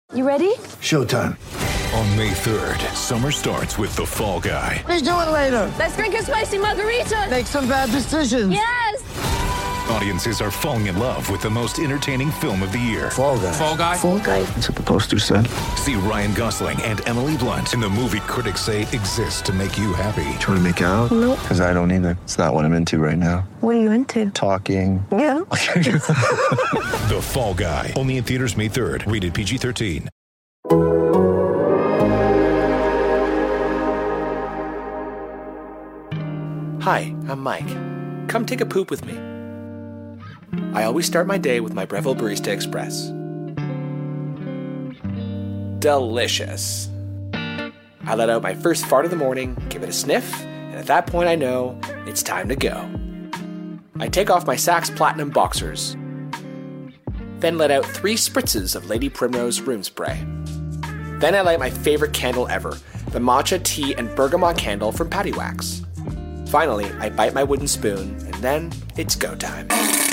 You ready? Showtime. On May 3rd, summer starts with The Fall Guy. Let's do it later. Let's drink a spicy margarita. Make some bad decisions. Yes! Audiences are falling in love with the most entertaining film of the year. Fall Guy. Fall Guy? Fall guy. That's what the poster said. See Ryan Gosling and Emily Blunt in the movie critics say exists to make you happy. Trying to make it out? Nope. Because I don't either. It's not what I'm into right now. What are you into? Talking. Yeah. The Fall Guy. Only in theaters May 3rd. Rated PG-13. Hi, I'm Mike. Come take a poop with me. I always start my day with my Breville Barista Express. Delicious. I let out my first fart of the morning, give it a sniff, and at that point I know it's time to go. I take off my Saks Platinum boxers, then let out 3 spritzes of Lady Primrose room spray. Then I light my favorite candle ever, the matcha tea and bergamot candle from Patty Wax. Finally, I bite my wooden spoon, and then it's go time.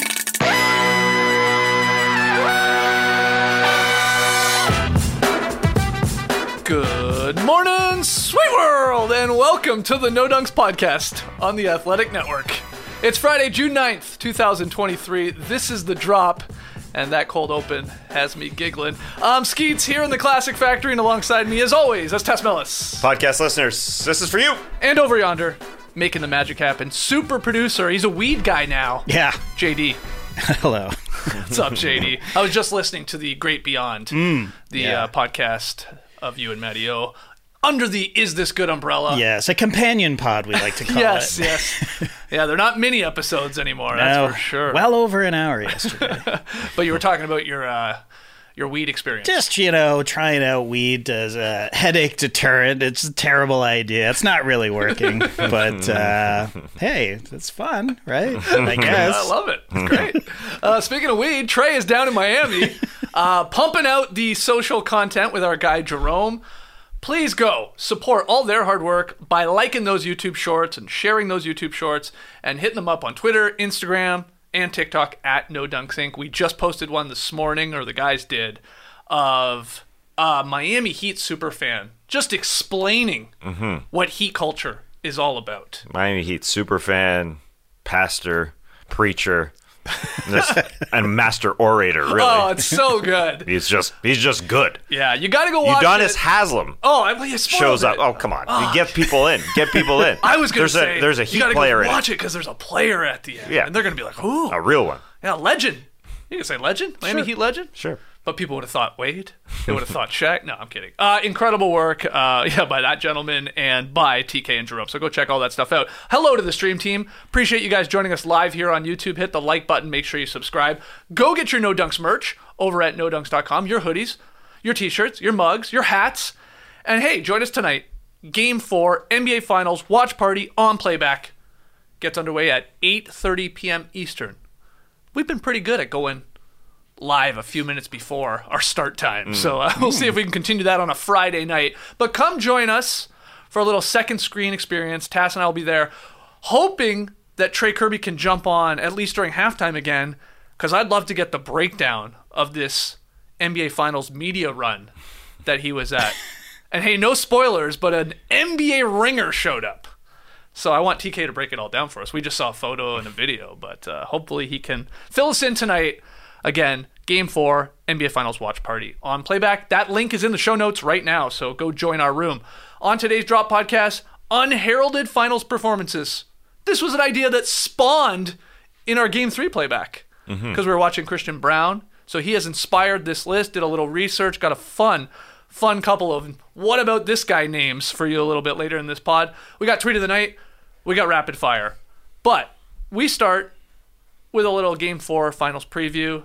Good morning, sweet world, and welcome to the No Dunks podcast on the Athletic Network. It's Friday, June 9th, 2023. This is The Drop, and that cold open has me giggling. Skeets here in the Classic Factory, and alongside me, as always, that's Tess Mellis. Podcast listeners, this is for you. And over yonder, making the magic happen, super producer, he's a weed guy now. Yeah. JD. Hello. What's up, JD? I was just listening to the Great Beyond, podcast of you and Matty O, under the Is This Good umbrella. Yes, a companion pod, we like to call yes, it. Yes. Yeah, they're not mini episodes anymore, that's for sure. Well over an hour yesterday. But you were talking about your weed experience. Just, trying out weed as a headache deterrent. It's a terrible idea. It's not really working. But, hey, it's fun, right? I guess. I love it. It's great. Speaking of weed, Trey is down in Miami pumping out the social content with our guy Jerome. Please go support all their hard work by liking those YouTube shorts and sharing those YouTube shorts and hitting them up on Twitter, Instagram, and TikTok at No Dunks Inc. We just posted one this morning, or the guys did, of Miami Heat superfan just explaining what Heat culture is all about. Miami Heat superfan, pastor, preacher, and master orator, really. Oh, it's so good. He's just good. Yeah, you got to go watch Udonis it. Haslam You shows up. it. Oh, come on. You get people in. Get people in. I was going to say, there's a Heat you gotta player go in watch it because there's a player at the end. Yeah. And they're going to be like, ooh. A real one. Yeah, legend. You can say legend? Miami Heat legend? Sure. But people would have thought Wade. They would have thought Shaq. No, I'm kidding. Incredible work by that gentleman and by TK and Jerome. So go check all that stuff out. Hello to the stream team. Appreciate you guys joining us live here on YouTube. Hit the like button. Make sure you subscribe. Go get your No Dunks merch over at nodunks.com. Your hoodies, your t-shirts, your mugs, your hats. And hey, join us tonight. Game 4, NBA Finals watch party on playback. Gets underway at 8:30 p.m. Eastern. We've been pretty good at going live a few minutes before our start time. So we'll see if we can continue that on a Friday night. But come join us for a little second screen experience. Tass and I will be there, hoping that Trey Kirby can jump on at least during halftime again, because I'd love to get the breakdown of this NBA Finals media run that he was at. And hey, no spoilers, but an NBA ringer showed up. So I want TK to break it all down for us. We just saw a photo and a video, but hopefully he can fill us in tonight. Again, Game 4, NBA Finals watch party on playback. That link is in the show notes right now, so go join our room. On today's Drop podcast, unheralded Finals performances. This was an idea that spawned in our Game 3 playback because we were watching Christian Braun. So he has inspired this list, did a little research, got a fun couple of what about this guy names for you a little bit later in this pod. We got Tweet of the Night, we got Rapid Fire. But we start with a little Game 4 Finals preview.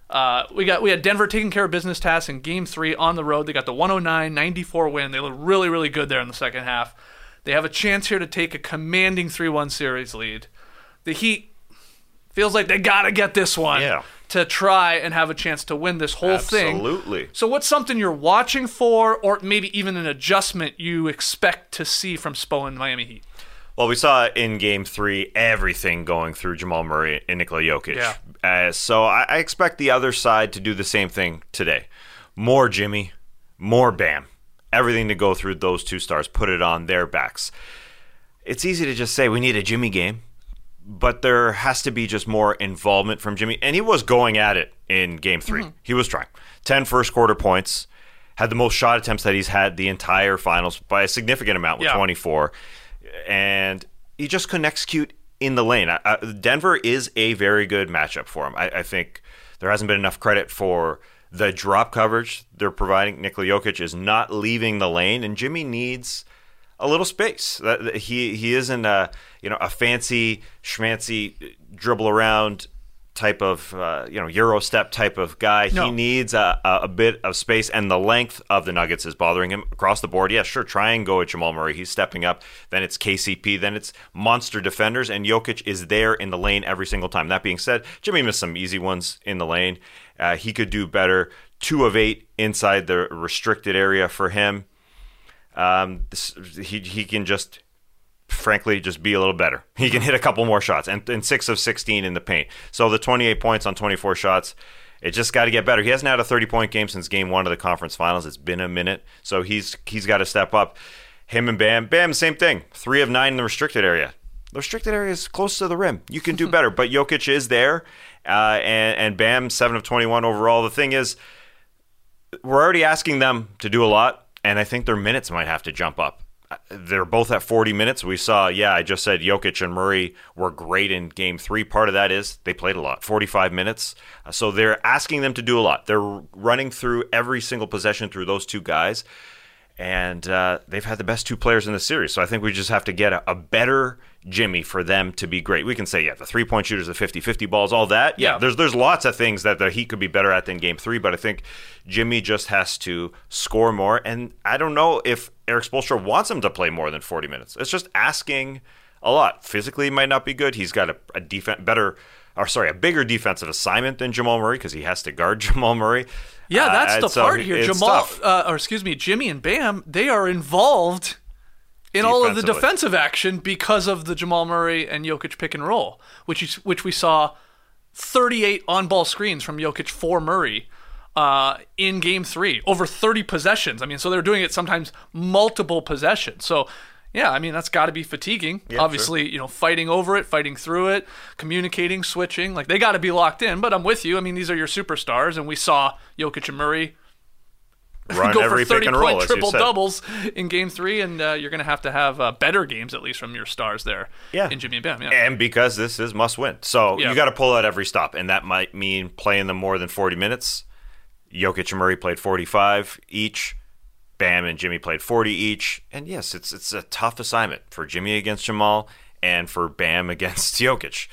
We had Denver taking care of business tasks in Game 3 on the road. They got the 109-94 win. They look really, really good there in the second half. They have a chance here to take a commanding 3-1 series lead. The Heat feels like they got to get this one to try and have a chance to win this whole thing. Absolutely. So what's something you're watching for, or maybe even an adjustment you expect to see from Spo and Miami Heat? Well, we saw in Game 3 everything going through Jamal Murray and Nikola Jokic. Yeah. So I expect the other side to do the same thing today. More Jimmy, more Bam. Everything to go through those two stars, put it on their backs. It's easy to just say we need a Jimmy game, but there has to be just more involvement from Jimmy. And he was going at it in Game 3. He was trying. 10 first-quarter points, had the most shot attempts that he's had the entire finals by a significant amount with 24. And he just couldn't execute in the lane. Denver is a very good matchup for him. I think there hasn't been enough credit for the drop coverage they're providing. Nikola Jokic is not leaving the lane, and Jimmy needs a little space. He isn't a fancy schmancy dribble around type of Euro step type of guy. No. He needs a bit of space, and the length of the Nuggets is bothering him across the board. Yeah, sure, try and go at Jamal Murray. He's stepping up. Then it's KCP. Then it's monster defenders, and Jokic is there in the lane every single time. That being said, Jimmy missed some easy ones in the lane. He could do better. 2 of 8 inside the restricted area for him. He can just, frankly, just be a little better. He can hit a couple more shots, and 6 of 16 in the paint. So the 28 points on 24 shots, it just got to get better. He hasn't had a 30-point game since Game 1 of the conference finals. It's been a minute, so he's got to step up. Him and Bam, same thing. 3 of 9 in the restricted area. The restricted area is close to the rim. You can do better, but Jokic is there, and Bam, 7 of 21 overall. The thing is, we're already asking them to do a lot, and I think their minutes might have to jump up. They're both at 40 minutes. We saw, I just said Jokic and Murray were great in Game 3. Part of that is they played a lot, 45 minutes. So they're asking them to do a lot. They're running through every single possession through those two guys, and they've had the best 2 players in the series. So I think we just have to get a better Jimmy for them to be great. We can say, the 3-point shooters, the 50-50 balls, all that. Yeah, there's lots of things that the Heat could be better at than Game 3, but I think Jimmy just has to score more. And I don't know if Eric Spoelstra wants him to play more than 40 minutes. It's just asking a lot. Physically, he might not be good. He's got a bigger defensive assignment than Jamal Murray because he has to guard Jamal Murray. Yeah, that's the part here. Jimmy and Bam, they are involved in all of the defensive action because of the Jamal Murray and Jokic pick and roll, which we saw 38 on-ball screens from Jokic for Murray in Game 3, over 30 possessions. I mean, so they're doing it sometimes multiple possessions. So, that's got to be fatiguing. Yeah, obviously, sure. Fighting over it, fighting through it, communicating, switching. Like, they got to be locked in, but I'm with you. I mean, these are your superstars, and we saw Jokic and Murray run go every for pick and roll, triple doubles in Game 3, and you're going to have better games at least from your stars there. In Jimmy and Bam. Yeah. And because this is must win, so you got to pull out every stop, and that might mean playing them more than 40 minutes. Jokic and Murray played 45 each. Bam and Jimmy played 40 each. And yes, it's a tough assignment for Jimmy against Jamal and for Bam against Jokic.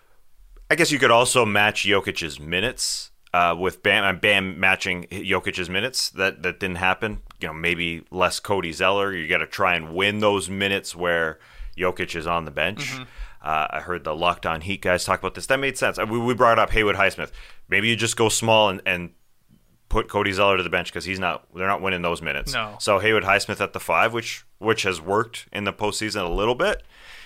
I guess you could also match Jokic's minutes with Bam, and Bam matching Jokic's minutes. That didn't happen. Maybe less Cody Zeller. You got to try and win those minutes where Jokic is on the bench. Mm-hmm. I heard the Locked On Heat guys talk about this. That made sense. We brought up Haywood Highsmith. Maybe you just go small and put Cody Zeller to the bench because they're not winning those minutes. No. So Haywood Highsmith at the 5, which has worked in the postseason a little bit.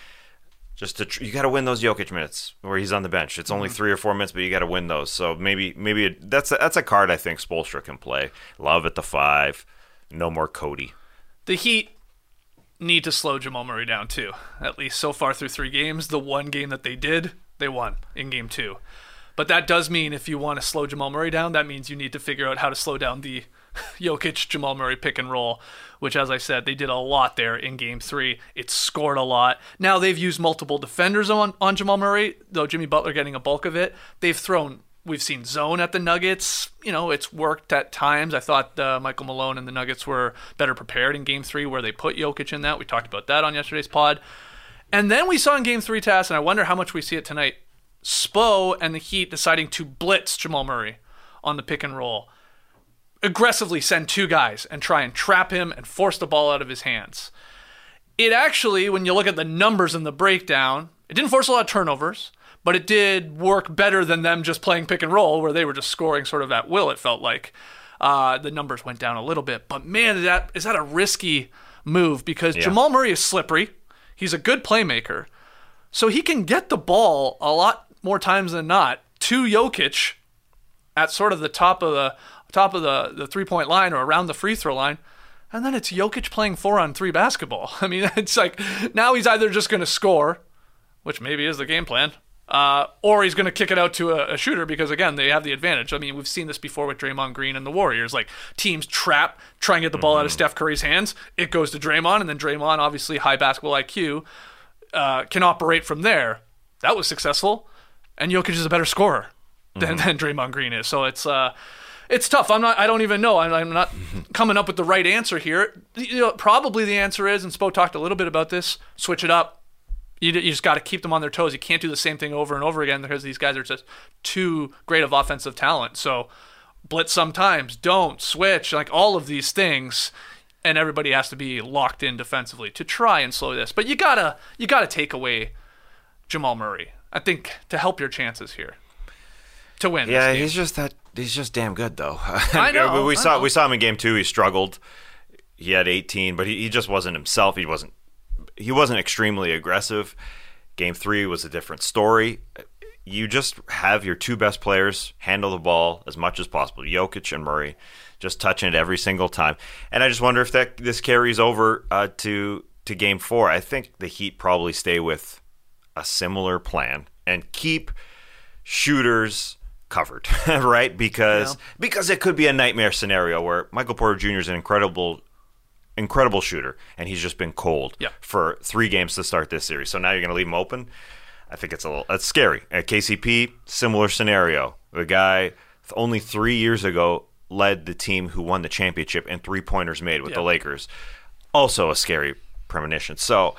Just you got to win those Jokic minutes where he's on the bench. It's only 3 or 4 minutes, but you got to win those. So maybe that's a card I think Spoelstra can play. Love at the 5. No more Cody. The Heat need to slow Jamal Murray down too. At least so far through 3 games, the one game that they did, they won in Game 2. But that does mean if you want to slow Jamal Murray down, that means you need to figure out how to slow down the Jokic-Jamal Murray pick and roll, which, as I said, they did a lot there in Game 3. It scored a lot. Now they've used multiple defenders on Jamal Murray, though Jimmy Butler getting a bulk of it. We've seen zone at the Nuggets. It's worked at times. I thought Michael Malone and the Nuggets were better prepared in Game 3 where they put Jokic in that. We talked about that on yesterday's pod. And then we saw in Game 3, Tass, and I wonder how much we see it tonight, Spo and the Heat deciding to blitz Jamal Murray on the pick and roll. Aggressively send 2 guys and try and trap him and force the ball out of his hands. It actually, when you look at the numbers in the breakdown, it didn't force a lot of turnovers, but it did work better than them just playing pick and roll where they were just scoring sort of at will, it felt like. The numbers went down a little bit. But man, is that a risky move because Jamal Murray is slippery. He's a good playmaker. So he can get the ball a lot more times than not to Jokic at sort of the top of top of the 3-point line or around the free throw line. And then it's Jokic playing 4-on-3 basketball. I mean, it's like now he's either just going to score, which maybe is the game plan, or he's going to kick it out to a shooter because, again, they have the advantage. I mean, we've seen this before with Draymond Green and the Warriors. Like, teams trap, try and get the ball out of Steph Curry's hands. It goes to Draymond, and then Draymond, obviously high basketball IQ, can operate from there. That was successful, and Jokic is a better scorer than Draymond Green is. So it's tough. I don't even know. I'm not coming up with the right answer here. Probably the answer is, and Spo talked a little bit about this, switch it up. You just got to keep them on their toes. You can't do the same thing over and over again because these guys are just too great of offensive talent. So blitz sometimes, don't, switch, like all of these things, and everybody has to be locked in defensively to try and slow this. But you gotta take away Jamal Murray, I think, to help your chances here to win. Yeah, this game. he's just damn good though. I know. we saw him in game 2. He struggled. He had 18, but he just wasn't himself. He wasn't extremely aggressive. Game 3 was a different story. You just have your two best players handle the ball as much as possible, Jokic and Murray, just touching it every single time. And I just wonder if this carries over to Game 4. I think the Heat probably stay with a similar plan and keep shooters covered, right? Because it could be a nightmare scenario where Michael Porter Jr. is an incredible shooter, and he's just been cold for 3 games to start this series. So now you're going to leave him open? I think it's scary. At KCP, similar scenario. The guy only 3 years ago led the team who won the championship in 3-pointers made with the Lakers. Also a scary premonition. So,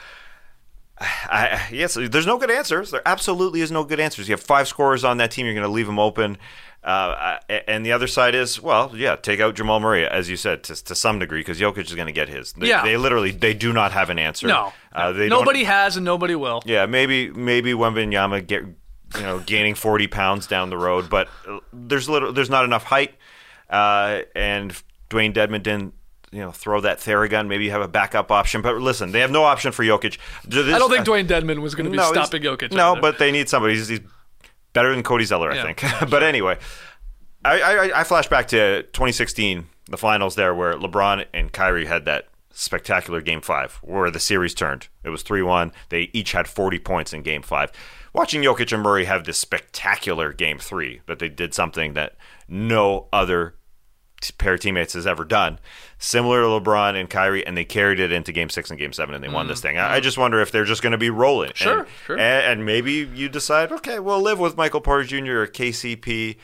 yes, there's no good answers. There absolutely is no good answers. You have 5 scorers on that team. You're going to leave them open. And the other side is, take out Jamal Murray, as you said, to some degree, because Jokic is going to get his. They do not have an answer. No. Nobody has and nobody will. Yeah, maybe Wembanyama gaining 40 pounds down the road, but there's not enough height, and Dwayne Dedmon didn't throw that Theragun. Maybe you have a backup option, but listen, they have no option for Jokic. I don't think Dwayne Dedmon was going to be stopping Jokic. No, either. But they need somebody. He's better than Cody Zeller, I think. But anyway, I flash back to 2016, the finals there, where LeBron and Kyrie had that spectacular Game 5, where the series turned. It was 3-1. They each had 40 points in Game 5. Watching Jokic and Murray have this spectacular Game 3, that they did something that no other pair of teammates has ever done, similar to LeBron and Kyrie, and they carried it into Game 6 and Game 7, and they won this thing. I just wonder if they're just going to be rolling. Sure. And maybe you decide, okay, we'll live with Michael Porter Jr. or KCP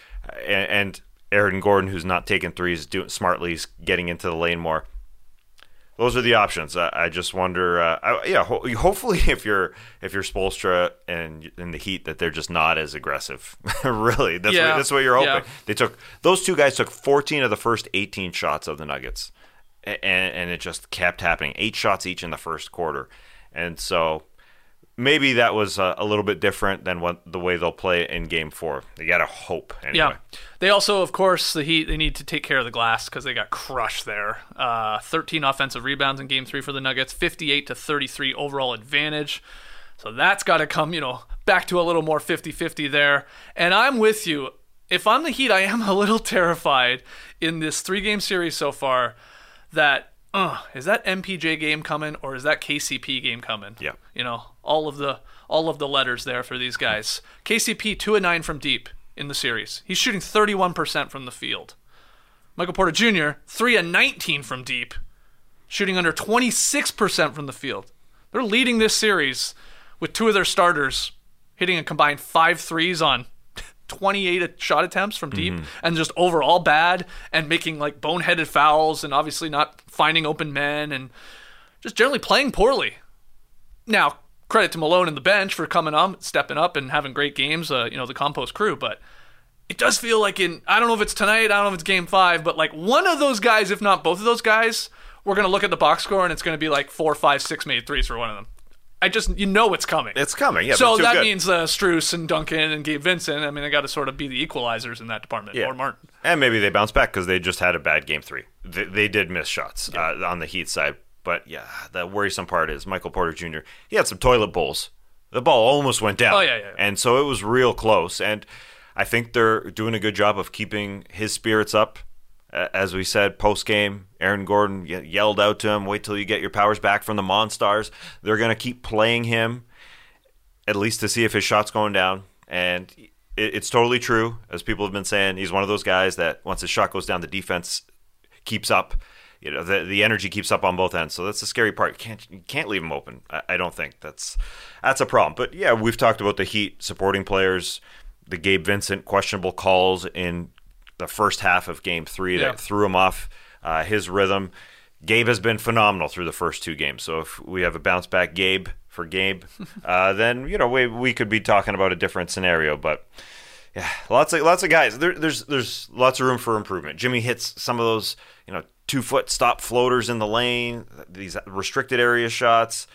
and Aaron Gordon, who's not taking threes, doing smartly, he's getting into the lane more. Those are the options. I just wonder. Hopefully, if you're Spoelstra and in the Heat, that they're just not as aggressive. Really, that's what you're hoping. Those two guys took 14 of the first 18 shots of the Nuggets, and it just kept happening. 8 shots each in the first quarter, and so maybe that was a little bit different than the way they'll play in Game 4. You got to hope. Anyway. Yeah. They also, of course, the Heat, they need to take care of the glass because they got crushed there. 13 offensive rebounds in Game 3 for the Nuggets, 58-33 overall advantage. So that's got to come, back to a little more 50-50 there. And I'm with you. If I'm the Heat, I am a little terrified in this 3-game series so far that is that MPJ game coming or is that KCP game coming? Yeah. All of the letters there for these guys. KCP 2-9 from deep in the series. He's shooting 31% from the field. Michael Porter Jr. 3-19 from deep, shooting under 26% from the field. They're leading this series with 2 of their starters hitting a combined 5 threes on 28 shot attempts from deep, and just overall bad, and making like boneheaded fouls, and obviously not finding open men, and just generally playing poorly. Now, credit to Malone and the bench for coming on, stepping up, and having great games, the compost crew, but it does feel like I don't know if it's tonight, I don't know if it's Game 5, but like one of those guys, if not both of those guys, we're going to look at the box score, and it's going to be like 4, 5, 6 made threes for one of them. It's coming. It's coming, yeah. So that means Strus and Duncan and Gabe Vincent, they got to sort of be the equalizers in that department, or Martin. And maybe they bounce back because they just had a bad Game 3. They did miss shots on the Heat side. But, the worrisome part is Michael Porter Jr., he had some toilet bowls. The ball almost went down. Oh, yeah. And so it was real close. And I think they're doing a good job of keeping his spirits up. As we said, post-game, Aaron Gordon yelled out to him, wait till you get your powers back from the Monstars. They're going to keep playing him, at least to see if his shot's going down. And it's totally true, as people have been saying. He's one of those guys that once his shot goes down, the defense keeps up. The energy keeps up on both ends. So that's the scary part. You can't leave him open. I don't think that's a problem. But yeah, we've talked about the Heat supporting players, the Gabe Vincent questionable calls in the first half of Game 3 that threw him off his rhythm. Gabe has been phenomenal through the first 2 games. So if we have a bounce back Gabe for Gabe, then we could be talking about a different scenario. But yeah, lots of guys. There's lots of room for improvement. Jimmy hits some of those 2-foot stop floaters in the lane, these restricted area shots.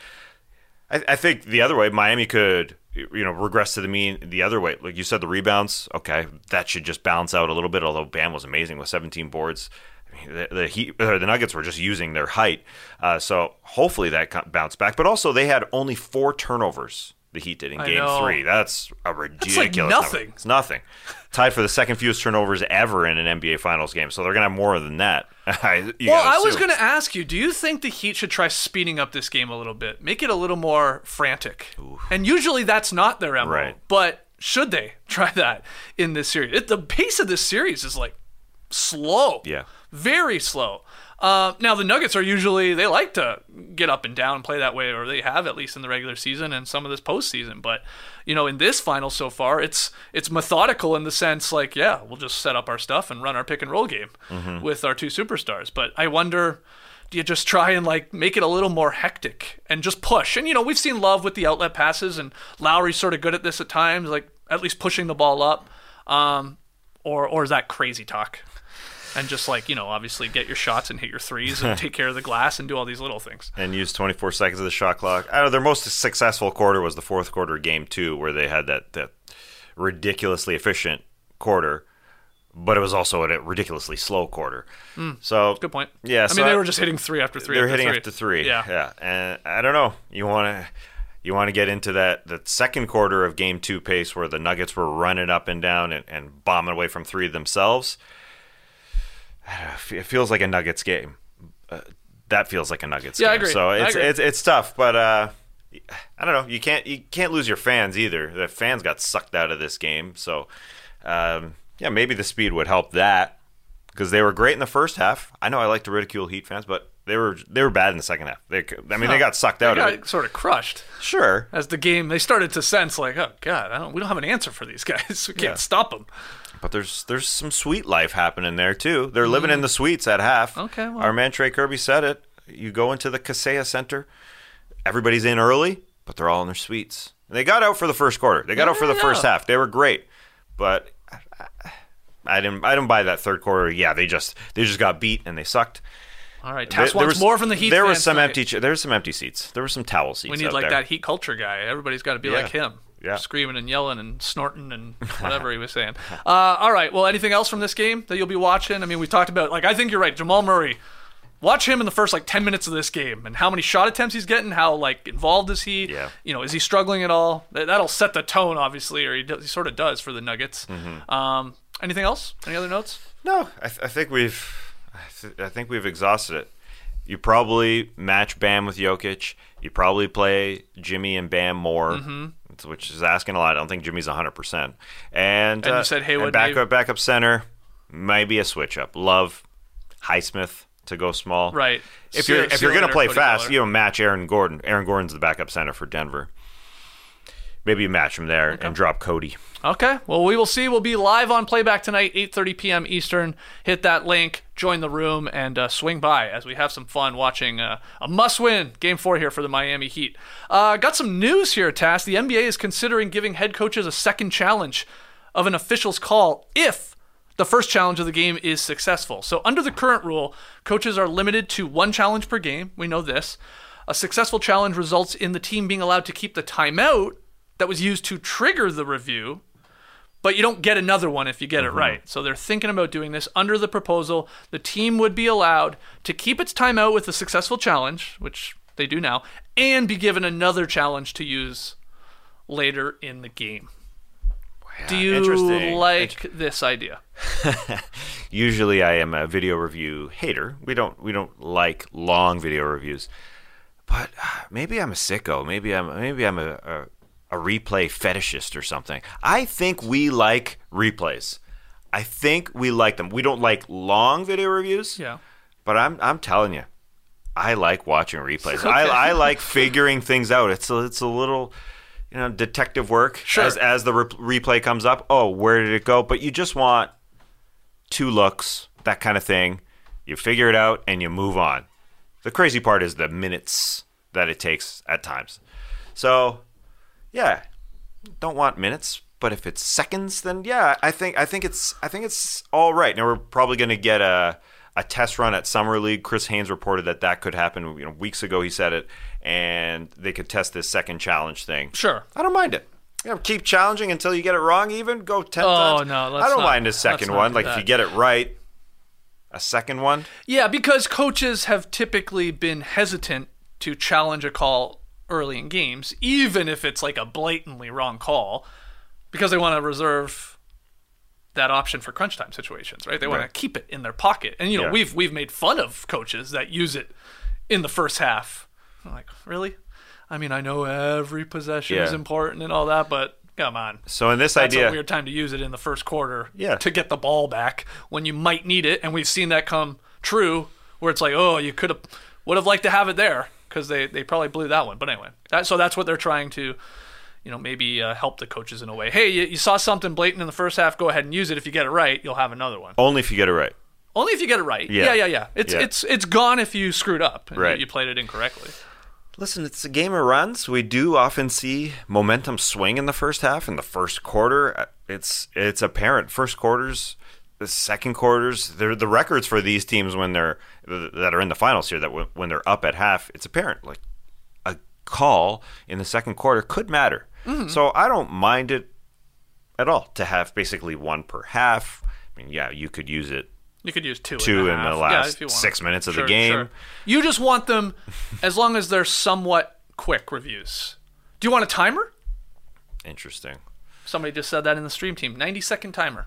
I think the other way, Miami could regress to the mean the other way. Like you said, the rebounds, okay, that should just balance out a little bit, although Bam was amazing with 17 boards. I mean, the Nuggets were just using their height. So hopefully that bounced back. But also they had only 4 turnovers, the Heat did in Game 3. That's a ridiculous like nothing. number. It's nothing. Tied for the second fewest turnovers ever in an NBA Finals game. So they're going to have more than that. I was going to ask you, do you think the Heat should try speeding up this game a little bit? Make it a little more frantic. Ooh. And usually that's not their MO. Right. But should they try that in this series? The pace of this series is like slow. Yeah. Very slow. Now, the Nuggets are usually, they like to get up and down and play that way, or they have at least in the regular season and some of this postseason. But, in this final so far, it's methodical in the sense like, yeah, we'll just set up our stuff and run our pick and roll game with our 2 superstars. But I wonder, do you just try and make it a little more hectic and just push? And, we've seen Love with the outlet passes, and Lowry's sort of good at this at times, at least pushing the ball up. Or is that crazy talk? And just obviously get your shots and hit your threes and take care of the glass and do all these little things. And use 24 seconds of the shot clock. I don't know, their most successful quarter was the fourth quarter of Game 2, where they had that ridiculously efficient quarter, but it was also a ridiculously slow quarter. So good point. Yeah, they were just hitting 3 after 3. They were hitting after 3. Yeah. And I don't know. You want to get into that second quarter of Game 2 pace where the Nuggets were running up and down and bombing away from 3 themselves. It feels like a Nuggets game. That feels like a Nuggets game. I agree. So it's tough, but I don't know. You can't lose your fans either. The fans got sucked out of this game, so maybe the speed would help that, because they were great in the first half. I know I like to ridicule Heat fans, but they were bad in the second half. They got sucked out of it. Sort of crushed. Sure. As the game, they started to sense like, oh God, we don't have an answer for these guys. We can't stop them. But there's some sweet life happening there too. They're living in the suites at half. Okay. Well. Our man Trey Kirby said it. You go into the Kaseya Center, everybody's in early, but they're all in their suites. And they got out for the first quarter. They got out for the first half. They were great, but I didn't buy that third quarter. Yeah, they just got beat and they sucked. All right, Tass wants more from the Heat. There was some empty seats. There were some towel seats. We need that Heat culture guy. Everybody's got to be like him. Yeah. Screaming and yelling and snorting and whatever he was saying. All right. Well, anything else from this game that you'll be watching? I mean, we talked about, I think you're right. Jamal Murray. Watch him in the first 10 minutes of this game and how many shot attempts he's getting. How involved is he? Yeah. Is he struggling at all? That'll set the tone, obviously, or he sort of does for the Nuggets. Anything else? Any other notes? No. I think we've exhausted it. You probably match Bam with Jokic. You probably play Jimmy and Bam more, which is asking a lot. I don't think Jimmy's 100%. And you said Haywood, backup center, maybe a switch up. Love Highsmith to go small. Right. If you're going to play fast, match Aaron Gordon. Aaron Gordon's the backup center for Denver. Maybe you match him there and drop Cody. Okay. Well, we will see. We'll be live on Playback tonight, 8:30 p.m. Eastern. Hit that link, join the room, and swing by as we have some fun watching a must-win Game 4 here for the Miami Heat. Got some news here, Tass. The NBA is considering giving head coaches a second challenge of an official's call if the first challenge of the game is successful. So under the current rule, coaches are limited to 1 challenge per game. We know this. A successful challenge results in the team being allowed to keep the timeout that was used to trigger the review, but you don't get another one if you get it right. So they're thinking about doing this. Under the proposal, the team would be allowed to keep its timeout with a successful challenge, which they do now, and be given another challenge to use later in the game. Do you Interesting. like this idea? Usually I am a video review hater. We don't like long video reviews. But maybe I'm a sicko. Maybe I'm a replay fetishist or something. I think we like replays. I think we like them. We don't like long video reviews. Yeah. But I'm telling you, I like watching replays. Okay. I like figuring things out. It's a little, detective work. Sure. As the replay comes up. Oh, where did it go? But you just want 2 looks, that kind of thing. You figure it out and you move on. The crazy part is the minutes that it takes at times. So, yeah, don't want minutes. But if it's seconds, then yeah, I think it's all right. Now we're probably going to get a test run at Summer League. Chris Haynes reported that could happen. Weeks ago he said it, and they could test this second challenge thing. Sure. I don't mind it. Keep challenging until you get it wrong. Even go 10 times. Oh no, I don't mind a second one. Like that. if you get it right, a second one. Yeah, because coaches have typically been hesitant to challenge a call early in games, even if it's like a blatantly wrong call, because they want to reserve that option for crunch time situations, right? They want to keep it in their pocket. And we've made fun of coaches that use it in the first half. I'm like, really? I mean, I know every possession is important and all that, but come on. So in this That's idea, a weird time to use it in the first quarter to get the ball back when you might need it. And we've seen that come true where it's like, oh, you would have liked to have it there because they probably blew that one. But anyway, so that's what they're trying to, maybe help the coaches in a way. Hey, you saw something blatant in the first half, go ahead and use it. If you get it right, you'll have another one. only if you get it right. Only if you get it right. Yeah. It's gone if you screwed up and you played it incorrectly. Listen, it's a game of runs. We do often see momentum swing in the first half. In the first quarter, it's apparent. First quarters, the second quarters, they're the records for these teams that are in the finals here. That when they're up at half, it's apparent. Like a call in the second quarter could matter. Mm-hmm. So I don't mind it at all to have basically one per half. I mean, yeah, you could use it. You could use two in the last 6 minutes of the game. Sure. You just want them, as long as they're somewhat quick reviews. Do you want a timer? Interesting. Somebody just said that in the stream team. 90-second timer.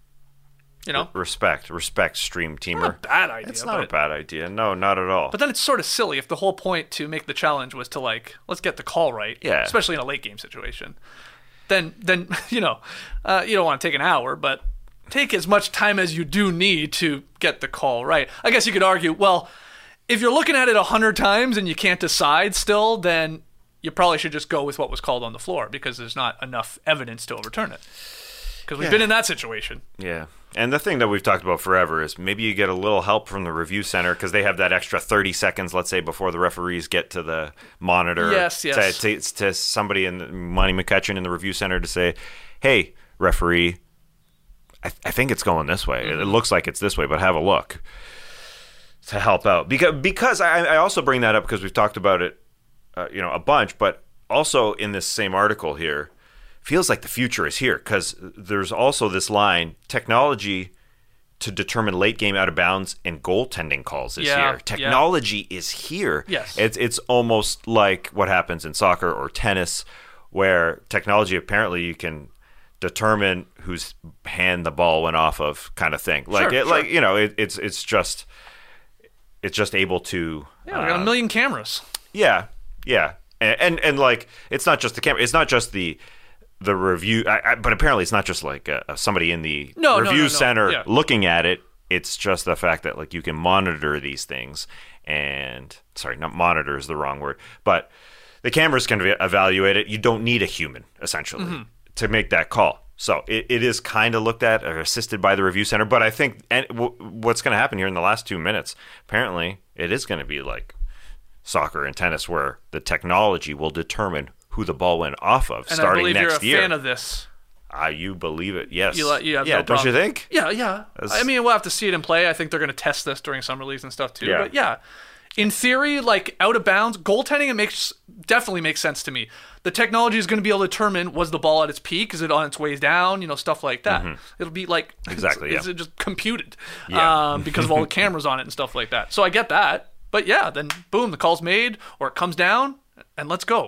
Respect, stream teamer. Not a bad idea. It's not a bad idea. No, not at all. But then it's sort of silly if the whole point to make the challenge was to let's get the call right. Yeah. Especially in a late game situation. Then you don't want to take an hour, but take as much time as you do need to get the call right. I guess you could argue, well, if you're looking at it 100 times and you can't decide still, then you probably should just go with what was called on the floor because there's not enough evidence to overturn it. Because we've been in that situation. Yeah. And the thing that we've talked about forever is maybe you get a little help from the review center because they have that extra 30 seconds, let's say, before the referees get to the monitor. Yes. To somebody Monty McCutcheon in the review center to say, hey, referee, I think it's going this way. It looks like it's this way, but have a look to help out. Because I also bring that up because we've talked about it, a bunch, but also in this same article here, feels like the future is here because there's also this line, technology to determine late game out of bounds and goaltending calls is here. Technology is here. Yes. It's almost like what happens in soccer or tennis where technology apparently you can determine whose hand the ball went off of, kind of thing. It's just able to. Yeah, we got 1 million cameras. Yeah, and like it's not just the camera. It's not just the review. But apparently it's not just like somebody in the review center looking at it. It's just the fact that like you can monitor these things, and not monitor is the wrong word, but the cameras can evaluate it. You don't need a human essentially. To make that call. So it is kind of looked at or assisted by the review center. But I think what's going to happen here in the last 2 minutes, apparently it is going to be like soccer and tennis where the technology will determine who the ball went off of and starting I believe next year. You're a fan of this. You believe it, yes. You have no don't problem. you think? Yeah. I mean, we'll have to see it in play. I think they're going to test this during summer leagues and stuff too. Yeah. But yeah, in theory, like out of bounds, goaltending, definitely makes sense to me. The technology is going to be able to determine, was the ball at its peak? Is it on its way down? Stuff like that. It'll be like, exactly, is it just computed because of all the cameras on it and stuff like that. So I get that. But yeah, then boom, the call's made or it comes down and let's go.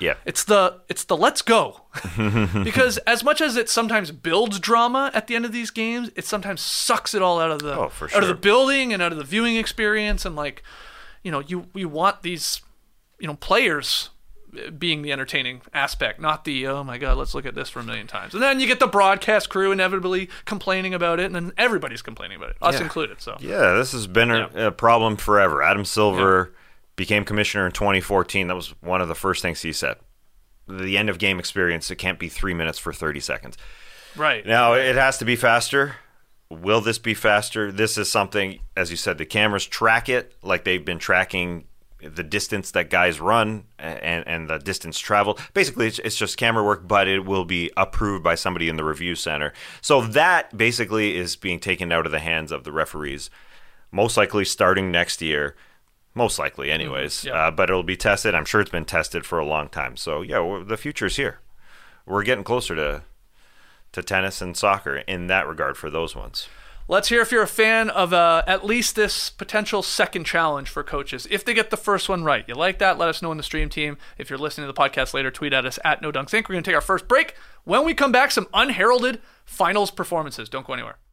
Yeah. It's the let's go. Because as much as it sometimes builds drama at the end of these games, it sometimes sucks it all out of the for out of the sure. building and out of the viewing experience. And like, we want these, players being the entertaining aspect, not the, oh my God, let's look at this for a million times. And then you get the broadcast crew inevitably complaining about it, and then everybody's complaining about it, us included. So Yeah, this has been a problem forever. Adam Silver became commissioner in 2014. That was one of the first things he said. The end of game experience, it can't be 3 minutes for 30 seconds. Right. Now, it has to be faster. Will this be faster? This is something, as you said, the cameras track it like they've been tracking the distance that guys run and the distance traveled. Basically, it's just camera work, but it will be approved by somebody in the review center. So that basically is being taken out of the hands of the referees, most likely starting next year. Most likely, anyways. But it'll be tested. I'm sure it's been tested for a long time. So, the future's here. We're getting closer to tennis and soccer in that regard for those ones. Let's hear if you're a fan of at least this potential second challenge for coaches. If they get the first one right, you like that? Let us know in the stream team. If you're listening to the podcast later, tweet at us at NoDunks Inc. We're going to take our first break. When we come back, some unheralded finals performances. Don't go anywhere.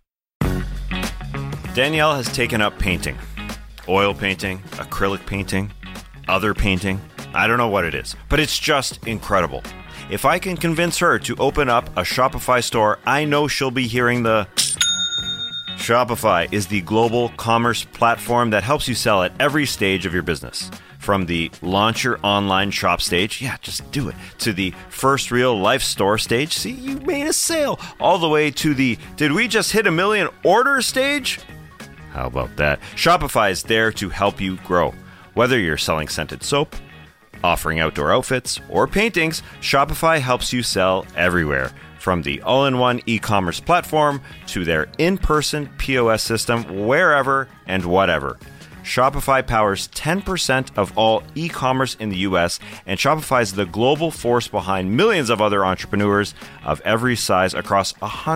Danielle has taken up painting. Oil painting, acrylic painting, other painting. I don't know what it is, but it's just incredible. If I can convince her to open up a Shopify store, I know she'll be hearing the... Shopify is the global commerce platform that helps you sell at every stage of your business. From the launch your online shop stage, just do it, to the first real life store stage, see, you made a sale, all the way to the did we just hit 1 million orders stage? How about that? Shopify is there to help you grow. Whether you're selling scented soap, offering outdoor outfits, or paintings, Shopify helps you sell everywhere. From the all-in-one e-commerce platform to their in-person POS system, wherever and whatever. Shopify powers 10% of all e-commerce in the U.S., and Shopify is the global force behind millions of other entrepreneurs of every size across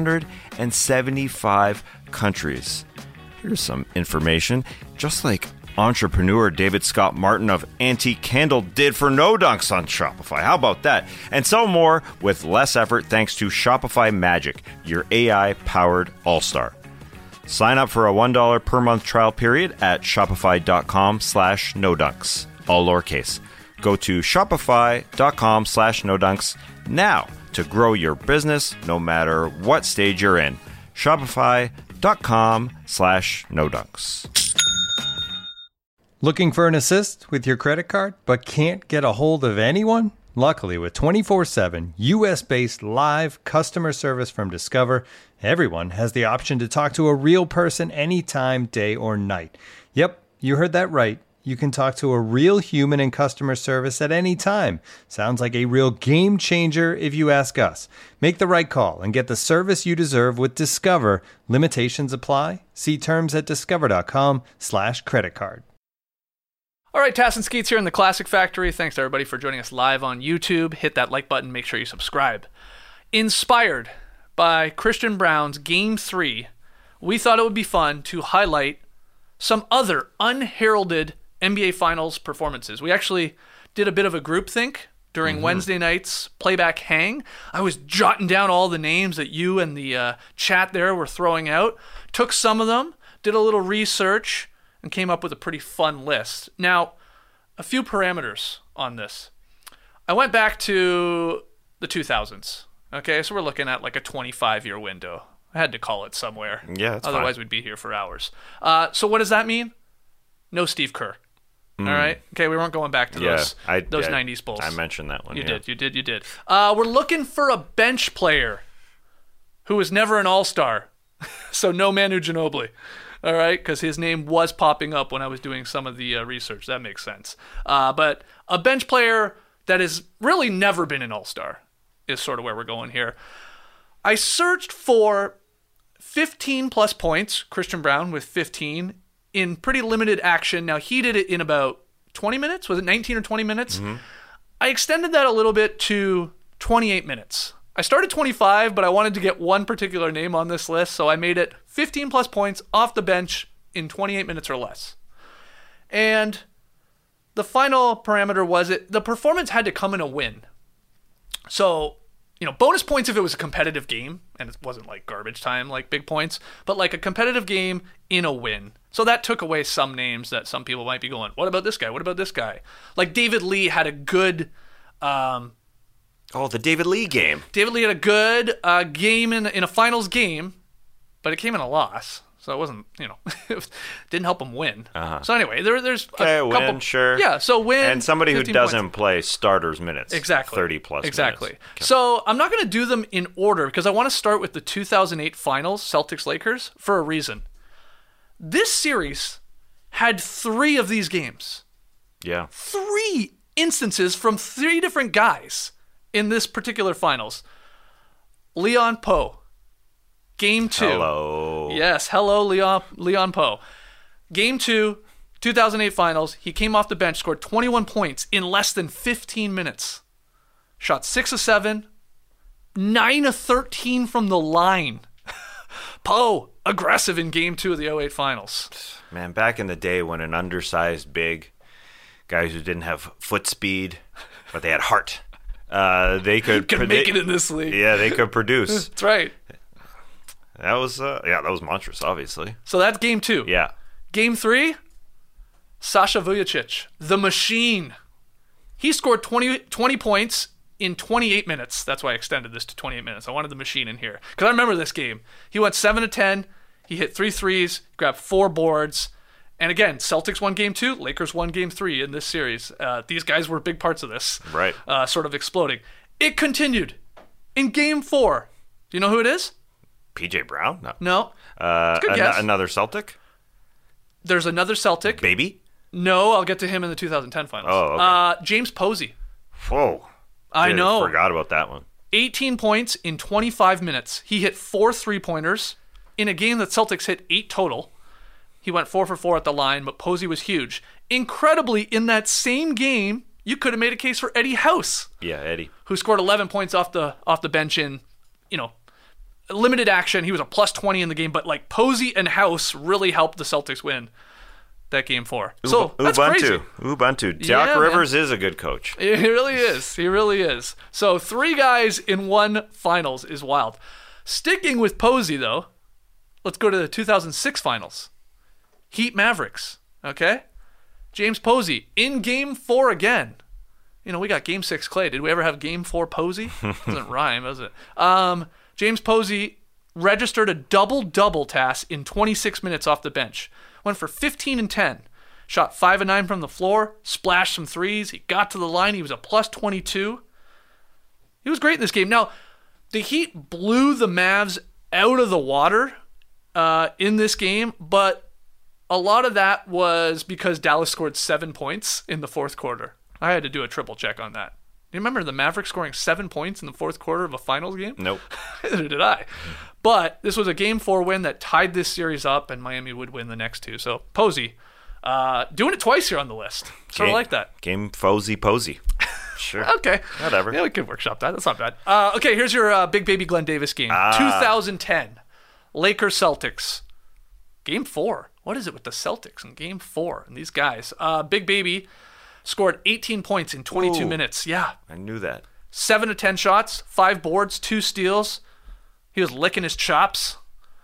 175 countries. Here's some information. Just like entrepreneur David Scott Martin of Antique Candle did for No Dunks on Shopify. How about that? And so more with less effort thanks to Shopify Magic, your AI-powered all-star. Sign up for a $1 per month trial period at shopify.com/nodunks, all lowercase. Go to shopify.com/nodunks now to grow your business no matter what stage you're in. Shopify.com/nodunks. Looking for an assist with your credit card but can't get a hold of anyone? Luckily, with 24/7 US-based live customer service from Discover, everyone has the option to talk to a real person anytime, day or night. Yep, you heard that right. You can talk to a real human in customer service at any time. Sounds like a real game changer if you ask us. Make the right call and get the service you deserve with Discover. Limitations apply. See terms at discover.com/creditcard. All right, Tass and Skeets here in the Classic Factory. Thanks to everybody for joining us live on YouTube. Hit that like button. Make sure you subscribe. Inspired by Christian Braun's Game 3, we thought it would be fun to highlight some other unheralded NBA Finals performances. We actually did a bit of a groupthink during Wednesday night's playback hang. I was jotting down all the names that you and the chat there were throwing out. Took some of them, did a little research, and came up with a pretty fun list. Now, a few parameters on this. I went back to the 2000s. Okay, so we're looking at like a 25-year window. I had to call it somewhere. Yeah, that's Otherwise, fine. we'd be here for hours. So what does that mean? No Steve Kerr. All right? Okay, we weren't going back to those 90s Bulls. I mentioned that one. You did. We're looking for a bench player who was never an all-star. So no Manu Ginobili. All right, because his name was popping up when I was doing some of the research. That makes sense. But a bench player that has really never been an all-star is sort of where we're going here. I searched for 15-plus points, Christian Braun with 15, in pretty limited action. Now, he did it in about 20 minutes. Was it 19 or 20 minutes? I extended that a little bit to 28 minutes. I started 25, but I wanted to get one particular name on this list, so I made it 15-plus points off the bench in 28 minutes or less. And the final parameter was the performance had to come in a win. So, bonus points if it was a competitive game, and it wasn't like garbage time like big points, but like a competitive game in a win. So that took away some names that some people might be going, what about this guy? What about this guy? Like David Lee had a good... the David Lee game. David Lee had a good game in a finals game, but it came in a loss. So it wasn't, it didn't help him win. So anyway, there's a couple... win, sure. Yeah, so win... And somebody who 15 doesn't points. play starters minutes. Exactly. 30-plus Exactly. minutes. Okay. So I'm not going to do them in order because I want to start with the 2008 finals, Celtics-Lakers, for a reason. This series had 3 of these games. Yeah. 3 instances from 3 different guys in this particular finals. Leon Poe. Game 2. Hello. Yes, hello, Leon Poe. Game 2, 2008 finals. He came off the bench, scored 21 points in less than 15 minutes. Shot 6 of 7, 9 of 13 from the line. Poe, aggressive in Game 2 of the 08 finals. Man, back in the day when an undersized big, guys who didn't have foot speed, but they had heart, they could make it in this league. Yeah, they could produce. That's right. That was monstrous, obviously. So that's Game 2. Yeah. Game 3, Sasha Vujacic, the machine. He scored 20 points in 28 minutes. That's why I extended this to 28 minutes. I wanted the machine in here. Because I remember this game. He went 7 of 10. He hit 3 threes, grabbed 4 boards. And again, Celtics won Game 2, Lakers won Game 3 in this series. These guys were big parts of this. Right. Sort of exploding. It continued. In Game 4, do you know who it is? PJ Brown? No. It's a good guess. Another Celtic? There's another Celtic. Baby? No, I'll get to him in the 2010 finals. Oh, okay. James Posey. Whoa. I know. Forgot about that one. 18 points in 25 minutes. He hit 4 3-pointers in a game that Celtics hit 8 total. He went 4 for 4 at the line, but Posey was huge. Incredibly, in that same game, you could have made a case for Eddie House. Yeah, Eddie. Who scored 11 points off the bench in, limited action. He was a plus 20 in the game, but like Posey and House really helped the Celtics win that Game 4. So that's crazy. Ubuntu. Yeah, Doc Rivers man. is a good coach. He really is. He really is. So 3 guys in one finals is wild. Sticking with Posey, though, let's go to the 2006 finals. Heat Mavericks. Okay? James Posey in Game 4 again. We got Game 6 Clay. Did we ever have Game 4 Posey? Doesn't rhyme, does it? James Posey registered a double-double task in 26 minutes off the bench. Went for 15 and 10. Shot 5 of 9 from the floor. Splashed some threes. He got to the line. He was a plus 22. He was great in this game. Now, the Heat blew the Mavs out of the water in this game, but a lot of that was because Dallas scored 7 points in the fourth quarter. I had to do a triple check on that. You remember the Mavericks scoring 7 points in the fourth quarter of a finals game? Nope. Neither did I. But this was a Game 4 win that tied this series up, and Miami would win the next 2. So Posey, doing it twice here on the list. Sort of like that. Game Posey. Sure. Okay. Whatever. Yeah, we could workshop that. That's not bad. Okay, here's your Big Baby Glenn Davis game. 2010. Lakers Celtics. Game 4. What is it with the Celtics in Game 4 and these guys? Big Baby scored 18 points in 22 minutes. Yeah. I knew that. 7 of 10 shots, 5 boards, 2 steals. He was licking his chops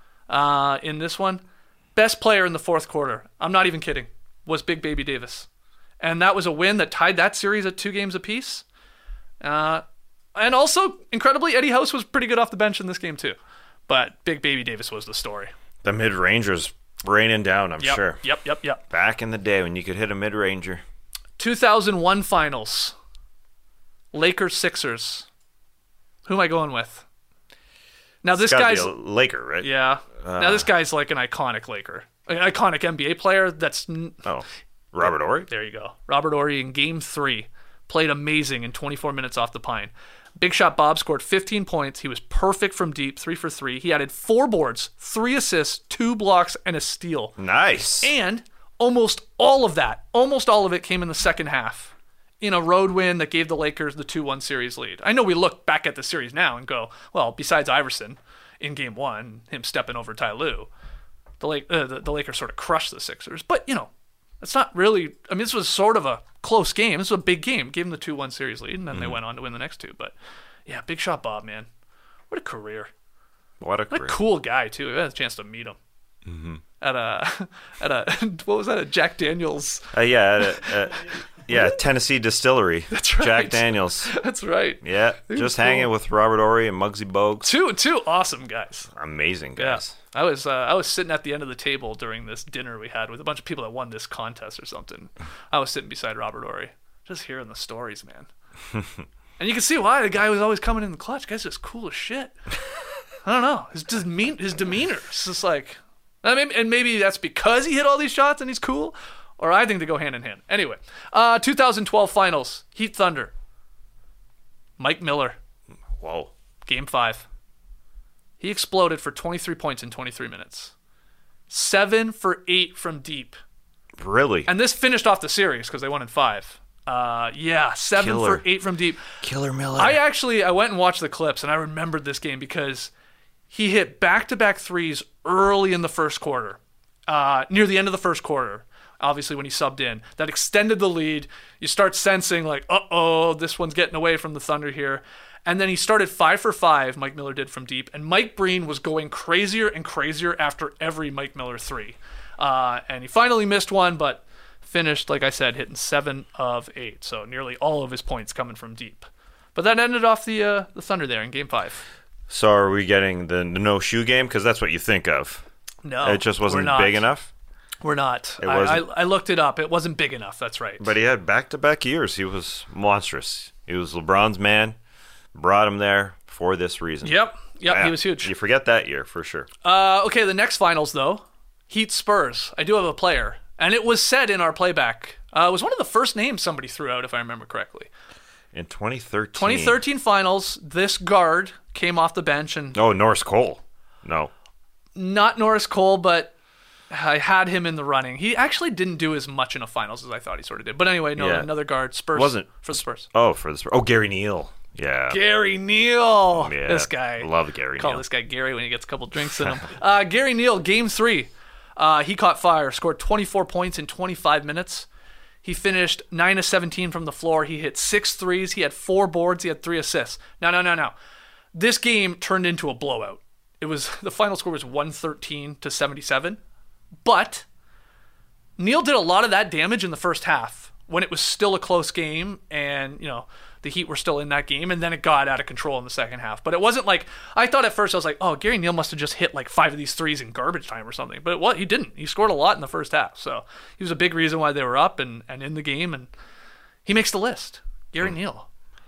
in this one. Best player in the fourth quarter, I'm not even kidding, was Big Baby Davis. And that was a win that tied that series at 2 games apiece. And also, incredibly, Eddie House was pretty good off the bench in this game too. But Big Baby Davis was the story. The mid-rangers raining down, I'm sure. Yep. Back in the day when you could hit a mid-ranger. 2001 finals. Lakers Sixers. Who am I going with? Now this guy's a Laker, right? Yeah. Now this guy's like an iconic Laker, an iconic NBA player. That's Robert Horry. There you go. Robert Horry in Game 3 played amazing in 24 minutes off the pine. Big Shot Bob scored 15 points. He was perfect from deep, 3 for 3. He added 4 boards, 3 assists, 2 blocks, and a steal. Nice. And almost all of it came in the second half in a road win that gave the Lakers the 2-1 series lead. I know we look back at the series now and go, well, besides Iverson in Game 1, him stepping over Ty Lue, the Lakers sort of crushed the Sixers. But, it's not really... I mean, this was sort of a close game. This was a big game. Gave them the 2-1 series lead, and then they went on to win the next two. But yeah, big shot Bob, man. What a career. What a What a cool guy too. I had a chance to meet him at a what was that? A Jack Daniels. Tennessee Distillery. That's right. Jack Daniels. That's right. Yeah, just hanging with Robert Ory and Muggsy Bogues. Two awesome guys. Amazing Yeah. guys. I was sitting at the end of the table during this dinner we had with a bunch of people that won this contest or something. I was sitting beside Robert Ory, just hearing the stories, man. And you can see why the guy was always coming in the clutch. Guy's just cool as shit. I don't know. His demeanor. It's just like, I mean, and maybe that's because he hit all these shots and he's cool, or I think they go hand in hand. Anyway, 2012 finals, Heat Thunder. Mike Miller. Whoa. Game 5. He exploded for 23 points in 23 minutes. 7 for 8 from deep. Really? And this finished off the series because they won in 5. 7 Killer. for 8 from deep. Killer Miller. I went and watched the clips, and I remembered this game because he hit back-to-back threes early in the first quarter, near the end of the first quarter, obviously when he subbed in. That extended the lead. You start sensing like, uh-oh, this one's getting away from the Thunder here. And then he started 5 for 5, Mike Miller did from deep, and Mike Breen was going crazier and crazier after every Mike Miller 3. And he finally missed one, but finished, like I said, hitting 7 of 8. So nearly all of his points coming from deep. But that ended off the Thunder there in Game 5. So are we getting the no-shoe game? Because that's what you think of. No, It just wasn't big enough? We're not. It wasn't? I looked it up. It wasn't big enough. That's right. But he had back-to-back years. He was monstrous. He was LeBron's man. Brought him there for this reason. Yep. Yeah. He was huge. You forget that year, for sure. Okay, the next finals, though. Heat Spurs. I do have a player. And it was said in our playback. It was one of the first names somebody threw out, if I remember correctly. In 2013. 2013 finals, this guard came off the bench and... Oh, Norris Cole. No. Not Norris Cole, but I had him in the running. He actually didn't do as much in a finals as I thought he sort of did. But anyway, no, another guard. Spurs. Wasn't for the Spurs. Oh, for the Spurs. Oh, Gary Neal. Yeah. Gary Neal. Yeah. This guy. Love Gary Call Neal. this guy Gary when he gets a couple drinks in him. Gary Neal, Game 3. He caught fire, scored 24 points in 25 minutes. He finished 9 of 17 from the floor. He hit 6 threes. He had 4 boards. He had 3 assists. No. This game turned into a blowout. The final score was 113-77. But Neal did a lot of that damage in the first half when it was still a close game and, the Heat were still in that game, and then it got out of control in the second half. But it wasn't like, I thought at first, I was like, oh, Gary Neal must have just hit like 5 of these threes in garbage time or something. But he didn't. He scored a lot in the first half. So he was a big reason why they were up and in the game, and he makes the list. Gary Neal.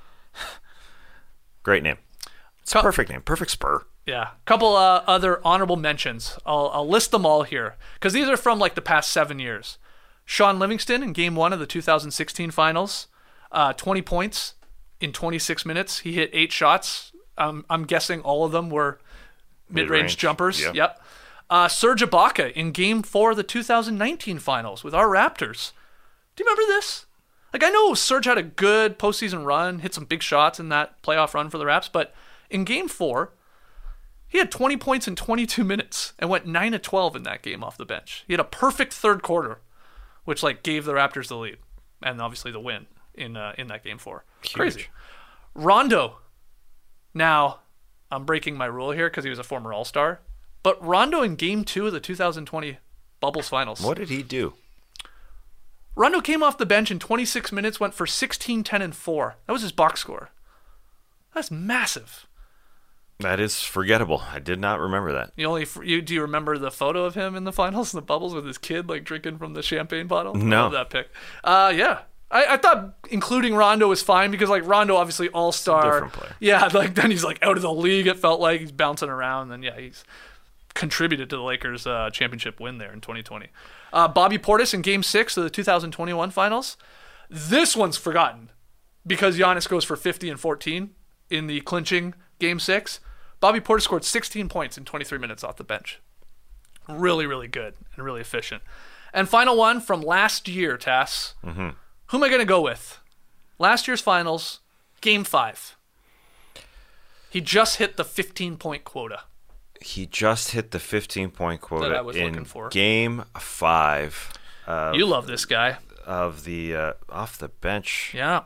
Great name. It's a perfect name. Perfect Spur. Yeah. A couple other honorable mentions. I'll list them all here, because these are from like the past 7 years. Sean Livingston in Game 1 of the 2016 finals, 20 points. In 26 minutes, he hit 8 shots. I'm guessing all of them were mid-range jumpers. Yep. Serge Ibaka in Game 4 of the 2019 finals with our Raptors. Do you remember this? Like, I know Serge had a good postseason run, hit some big shots in that playoff run for the Raps, but in Game 4, he had 20 points in 22 minutes and went 9 of 12 in that game off the bench. He had a perfect third quarter, which gave the Raptors the lead and obviously the win in that Game 4. Huge. Crazy. Rondo. Now, I'm breaking my rule here because he was a former All-Star, but Rondo in Game 2 of the 2020 Bubbles Finals. What did he do? Rondo came off the bench in 26 minutes, went for 16, 10, and 4. That was his box score. That's massive. That is forgettable. I did not remember that. Do you remember the photo of him in the finals in the Bubbles with his kid drinking from the champagne bottle? No. I love that pic. Yeah. I thought including Rondo was fine because Rondo obviously all-star. Different player. Yeah, then he's out of the league. It felt like he's bouncing around. And he's contributed to the Lakers' championship win there in 2020. Bobby Portis in Game 6 of the 2021 finals. This one's forgotten because Giannis goes for 50 and 14 in the clinching Game 6. Bobby Portis scored 16 points in 23 minutes off the bench. Really, really good and really efficient. And final one from last year, Tass. Mm-hmm. Who am I going to go with? Last year's finals, Game 5. He just hit the 15-point quota. He just hit the 15-point quota that I was in looking for. Game 5. You love this guy. of the off the bench. Yeah.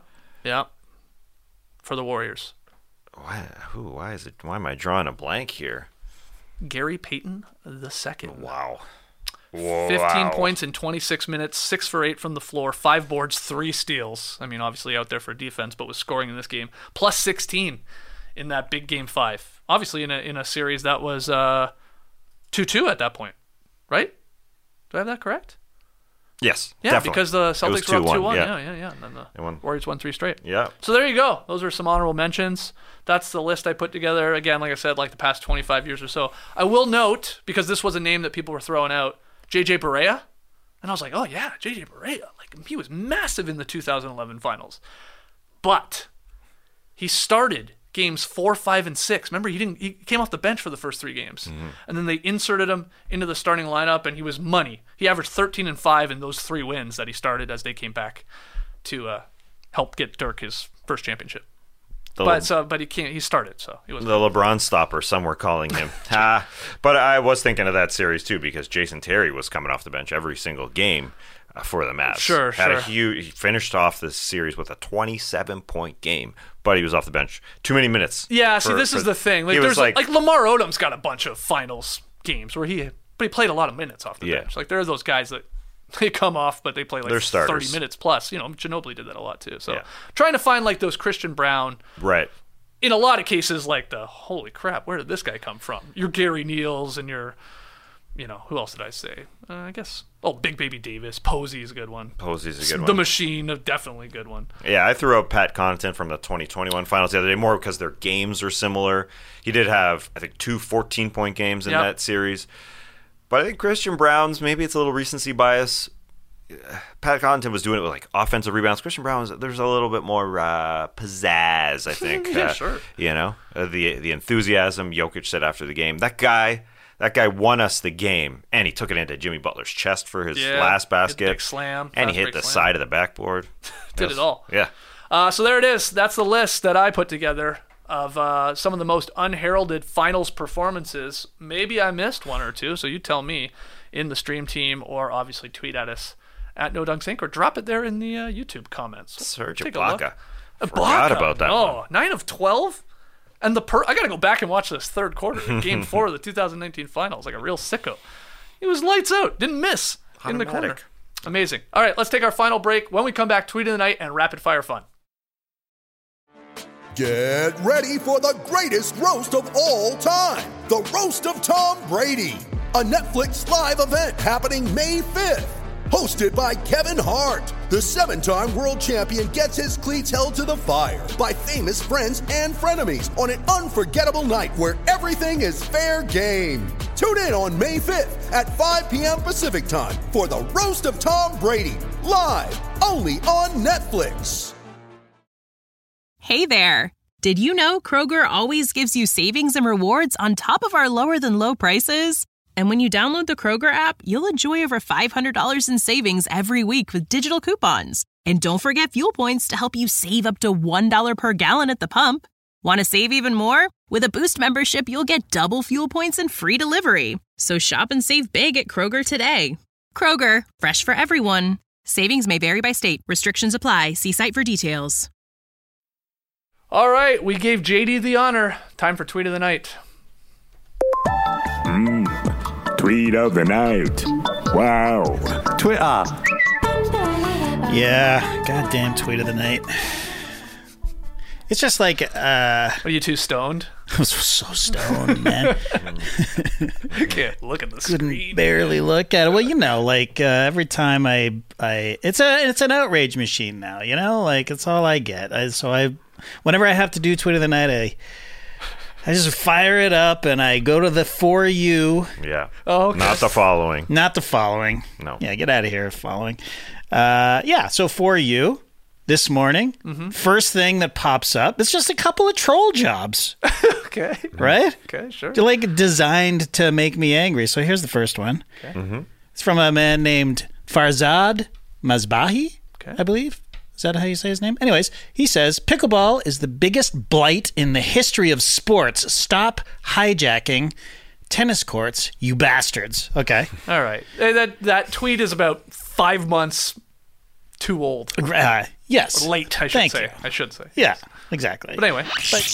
For the Warriors. Why am I drawing a blank here? Gary Payton II. Wow. 15 points in 26 minutes, 6 for 8 from the floor, 5 boards, 3 steals. I mean, obviously out there for defense, but was scoring in this game. Plus 16 in that big game 5. Obviously in a series that was 2-2 at that point, right? Do I have that correct? Yes, yeah, definitely. Because the Celtics were up 2-1. Yeah. And then the won. Warriors won 3 straight. Yeah. So there you go. Those are some honorable mentions. That's the list I put together. Again, like I said, like the past 25 years or so. I will note, because this was a name that people were throwing out, JJ Barea. And I was like, oh yeah, JJ Barea. Like, he was massive in the 2011 finals. But he started games 4, 5, and 6. Remember, he came off the bench for the first 3 games. Mm-hmm. And then they inserted him into the starting lineup, and he was money. He averaged 13 and 5 in those 3 wins that he started as they came back to help get Dirk his first championship. But he started, so he was the LeBron stopper, some were calling him. But I was thinking of that series too, because Jason Terry was coming off the bench every single game for the Mavs. Sure. He finished off this series with a 27-point game, but he was off the bench too many minutes. Yeah, this is the thing. Like, there's like Lamar Odom's got a bunch of finals games where he played a lot of minutes off the bench. Like, there are those guys that they come off, but they play like 30 minutes plus. You know, Ginobili did that a lot too. So trying to find like those Christian Brown, right? In a lot of cases, like the holy crap, where did this guy come from? Your Gary Neals and your, who else did I say? I guess Big Baby Davis, Posey is a good one. The Machine, definitely a good one. Yeah, I threw out Pat Connaughton from the 2021 finals the other day, more because their games are similar. He did have, I think, 2 14-point games in that series. But I think Christian Brown's, maybe it's a little recency bias. Pat Connaughton was doing it with like offensive rebounds. Christian Brown's, there's a little bit more pizzazz, I think. Yeah, sure. The enthusiasm Jokic said after the game. That guy won us the game, and he took it into Jimmy Butler's chest for his last basket. Big slam. And he hit the side of the backboard. Did it all. Yeah. So there it is. That's the list that I put together of some of the most unheralded finals performances. Maybe I missed one or two, so you tell me in the stream team, or obviously tweet at us at No Dunks Inc. or drop it there in the YouTube comments. Serge Ibaka. Forgot about that one. 9 of 12? And I got to go back and watch this third quarter, game 4 of the 2019 finals, like a real sicko. He was lights out, didn't miss in the corner. Amazing. All right, let's take our final break. When we come back, tweet of the night and rapid fire fun. Get ready for the greatest roast of all time, the Roast of Tom Brady, a Netflix live event happening May 5th. Hosted by Kevin Hart, the 7-time world champion gets his cleats held to the fire by famous friends and frenemies on an unforgettable night where everything is fair game. Tune in on May 5th at 5 p.m. Pacific time for the Roast of Tom Brady, live only on Netflix. Hey there. Did you know Kroger always gives you savings and rewards on top of our lower than low prices? And when you download the Kroger app, you'll enjoy over $500 in savings every week with digital coupons. And don't forget fuel points to help you save up to $1 per gallon at the pump. Want to save even more? With a Boost membership, you'll get double fuel points and free delivery. So shop and save big at Kroger today. Kroger, fresh for everyone. Savings may vary by state. Restrictions apply. See site for details. All right, we gave JD the honor. Time for tweet of the night. Tweet of the night. Wow. Twitter. Yeah, goddamn tweet of the night. It's just like, Are you too stoned? I was so stoned, man. I can't look at the Couldn't screen. barely look at it. Well, every time it's an outrage machine now, like it's all I get. Whenever I have to do tweet of the night, I just fire it up and I go to the For You. Yeah. Oh, okay. Not the following. Not the following. No. Yeah, get out of here, following. So For You this morning, first thing that pops up, it's just a couple of troll jobs. Okay. Right? Okay, sure. They're designed to make me angry. So here's the first one. Okay. Mm-hmm. It's from a man named Farzad Masbahi, Okay. I believe. Is that how you say his name? Anyways, he says, pickleball is the biggest blight in the history of sports. Stop hijacking tennis courts, you bastards. Okay. All right. That tweet is about 5 months too old. Yes. Or late, I should say. Yeah, exactly. But anyway.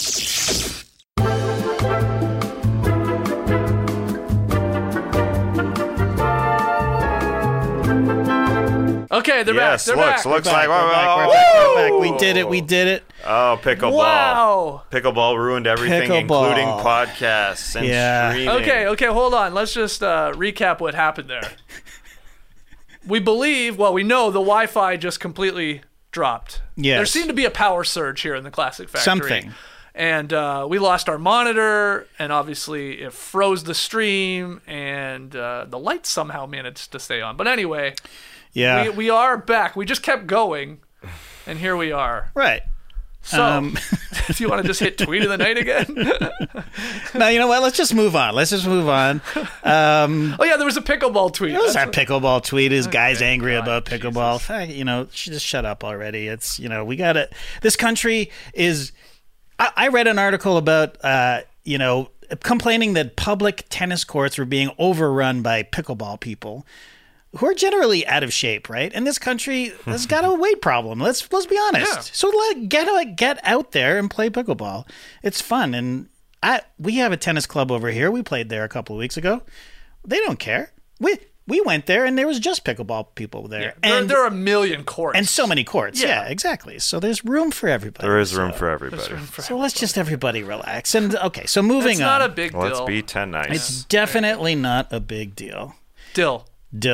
Okay, they're back. They're back. Looks We're like back. We did it. Oh, pickleball! Wow, pickleball ruined everything, including podcasts and streaming. Okay, hold on. Let's just recap what happened there. We know the Wi-Fi just completely dropped. Yes. There seemed to be a power surge here in the Classic Factory. Something. And we lost our monitor, and obviously it froze the stream, and the lights somehow managed to stay on. But anyway, we are back. We just kept going, and here we are. Right. So, do you want to just hit tweet of the night again? No, you know what? Let's just move on. Oh, yeah, there was a pickleball tweet. It was our pickleball tweet. Is guys angry about pickleball? Just shut up already. It's, we got it. This country is... I read an article about, complaining that public tennis courts were being overrun by pickleball people who are generally out of shape, right? And this country has got a weight problem. Let's be honest. Yeah. So get out there and play pickleball. It's fun. And we have a tennis club over here. We played there a couple of weeks ago. They don't care. We went there, and there was just pickleball people there. Yeah, there are a million courts. And so many courts. Yeah, exactly. So there's room for everybody. There is room for everybody. So let's just everybody relax. And okay, so moving it's on. It's not a big deal. Let's be 10 nice. It's definitely not a big deal. Dill.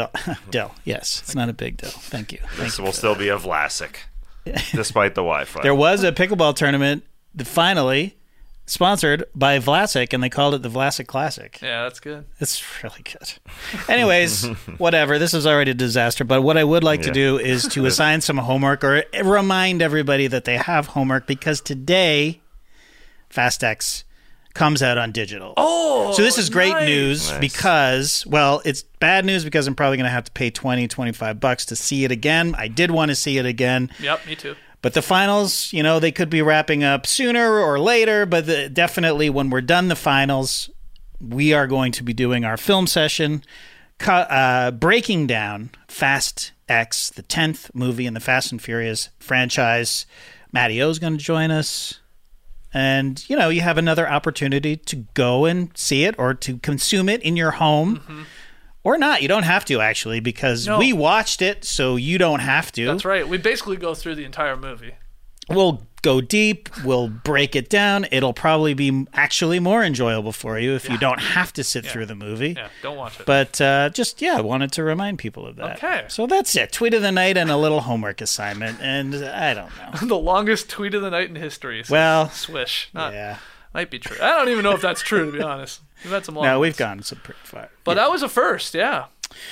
Yes, it's not a big deal. Thank you. This will still be a Vlasic, despite the Wi-Fi. There was a pickleball tournament that finally sponsored by Vlasic, and they called it the Vlasic Classic. Yeah, that's good. It's really good. Anyways, whatever. This is already a disaster, but what I would like to do is to assign some homework or remind everybody that they have homework, because today Fast X comes out on digital. Oh, so this is great news because, well, it's bad news because I'm probably going to have to pay $20-25 to see it again. I did want to see it again. Yep, me too. But the finals, they could be wrapping up sooner or later, but definitely when we're done the finals, we are going to be doing our film session, breaking down Fast X, the 10th movie in the Fast and Furious franchise. Matty O's going to join us. And, you have another opportunity to go and see it or to consume it in your home. Mm-hmm. Or not. You don't have to, actually, because we watched it, so you don't have to. That's right. We basically go through the entire movie. We'll go deep. We'll break it down. It'll probably be actually more enjoyable for you if you don't have to sit through the movie. Yeah, don't watch it. But I wanted to remind people of that. Okay. So that's it. Tweet of the night and a little homework assignment. And I don't know. The longest tweet of the night in history. Swish. Might be true. I don't even know if that's true, to be honest. We've had some long we've gone some pretty far. But that was a first, yeah.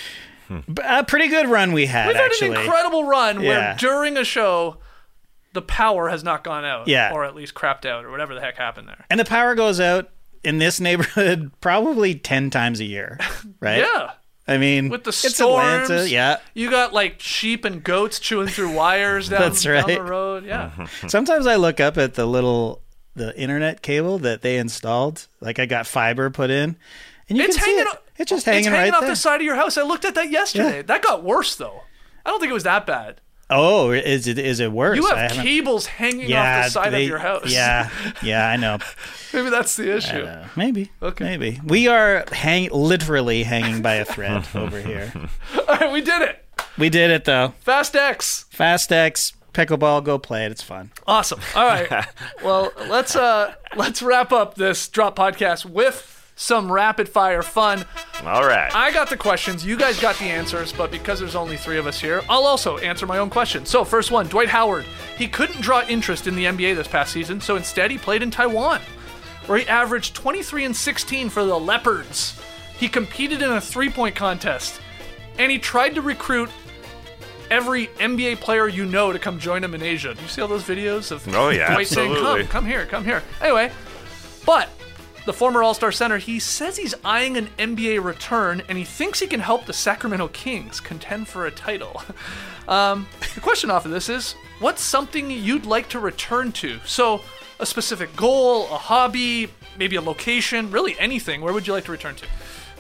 A pretty good run we had, actually. We've had an incredible run where during a show, the power has not gone out. Yeah. Or at least crapped out or whatever the heck happened there. And the power goes out in this neighborhood probably 10 times a year, right? Yeah. I mean, with the it's storms, Atlanta, you got like sheep and goats chewing through wires down the road. Yeah. Sometimes I look up at the internet cable that they installed. Like I got fiber put in, and you can see it. It's just hanging right off there. the side of your house. I looked at that yesterday. Yeah. That got worse though. I don't think it was that bad. Oh, is it worse? You have cables hanging off the side of your house. Yeah, I know. Maybe that's the issue. Maybe. Okay. Maybe. We are literally hanging by a thread over here. All right, we did it. We did it, though. Fast X. Pickleball, go play it. It's fun. Awesome. All right. Well, let's wrap up this Drop Podcast with some rapid fire fun. All right. I got the questions. You guys got the answers, but because there's only 3 of us here, I'll also answer my own question. So first one, Dwight Howard. He couldn't draw interest in the NBA this past season, so instead he played in Taiwan, where he averaged 23 and 16 for the Leopards. He competed in a 3-point contest, and he tried to recruit every NBA player to come join him in Asia. Do you see all those videos of Dwight absolutely. saying, come here. Anyway, but the former All-Star center, he says he's eyeing an NBA return, and he thinks he can help the Sacramento Kings contend for a title. The question off of this is, what's something you'd like to return to? So, a specific goal, a hobby, maybe a location, really anything. Where would you like to return to?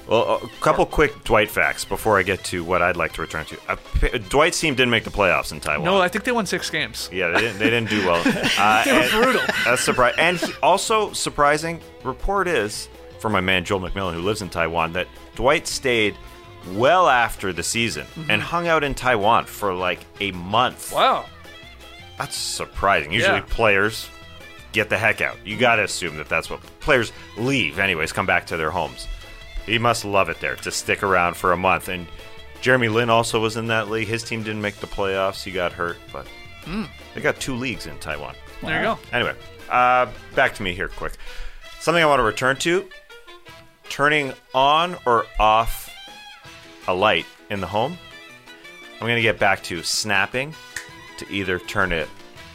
Well, a couple quick Dwight facts before I get to what I'd like to return to. Dwight's team didn't make the playoffs in Taiwan. No, I think they won 6 games. Yeah, they didn't do well. They were brutal. That's surprising. And also surprising, report is, from my man Joel McMillan, who lives in Taiwan, that Dwight stayed well after the season and hung out in Taiwan for like a month. Wow. That's surprising. Usually players get the heck out. You got to assume that that's what players leave anyways, come back to their homes. He must love it there to stick around for a month. And Jeremy Lin also was in that league. His team didn't make the playoffs. He got hurt, but they got 2 leagues in Taiwan. There you go. Anyway, back to me here quick. Something I want to return to, turning on or off a light in the home. I'm going to get back to snapping to either turn it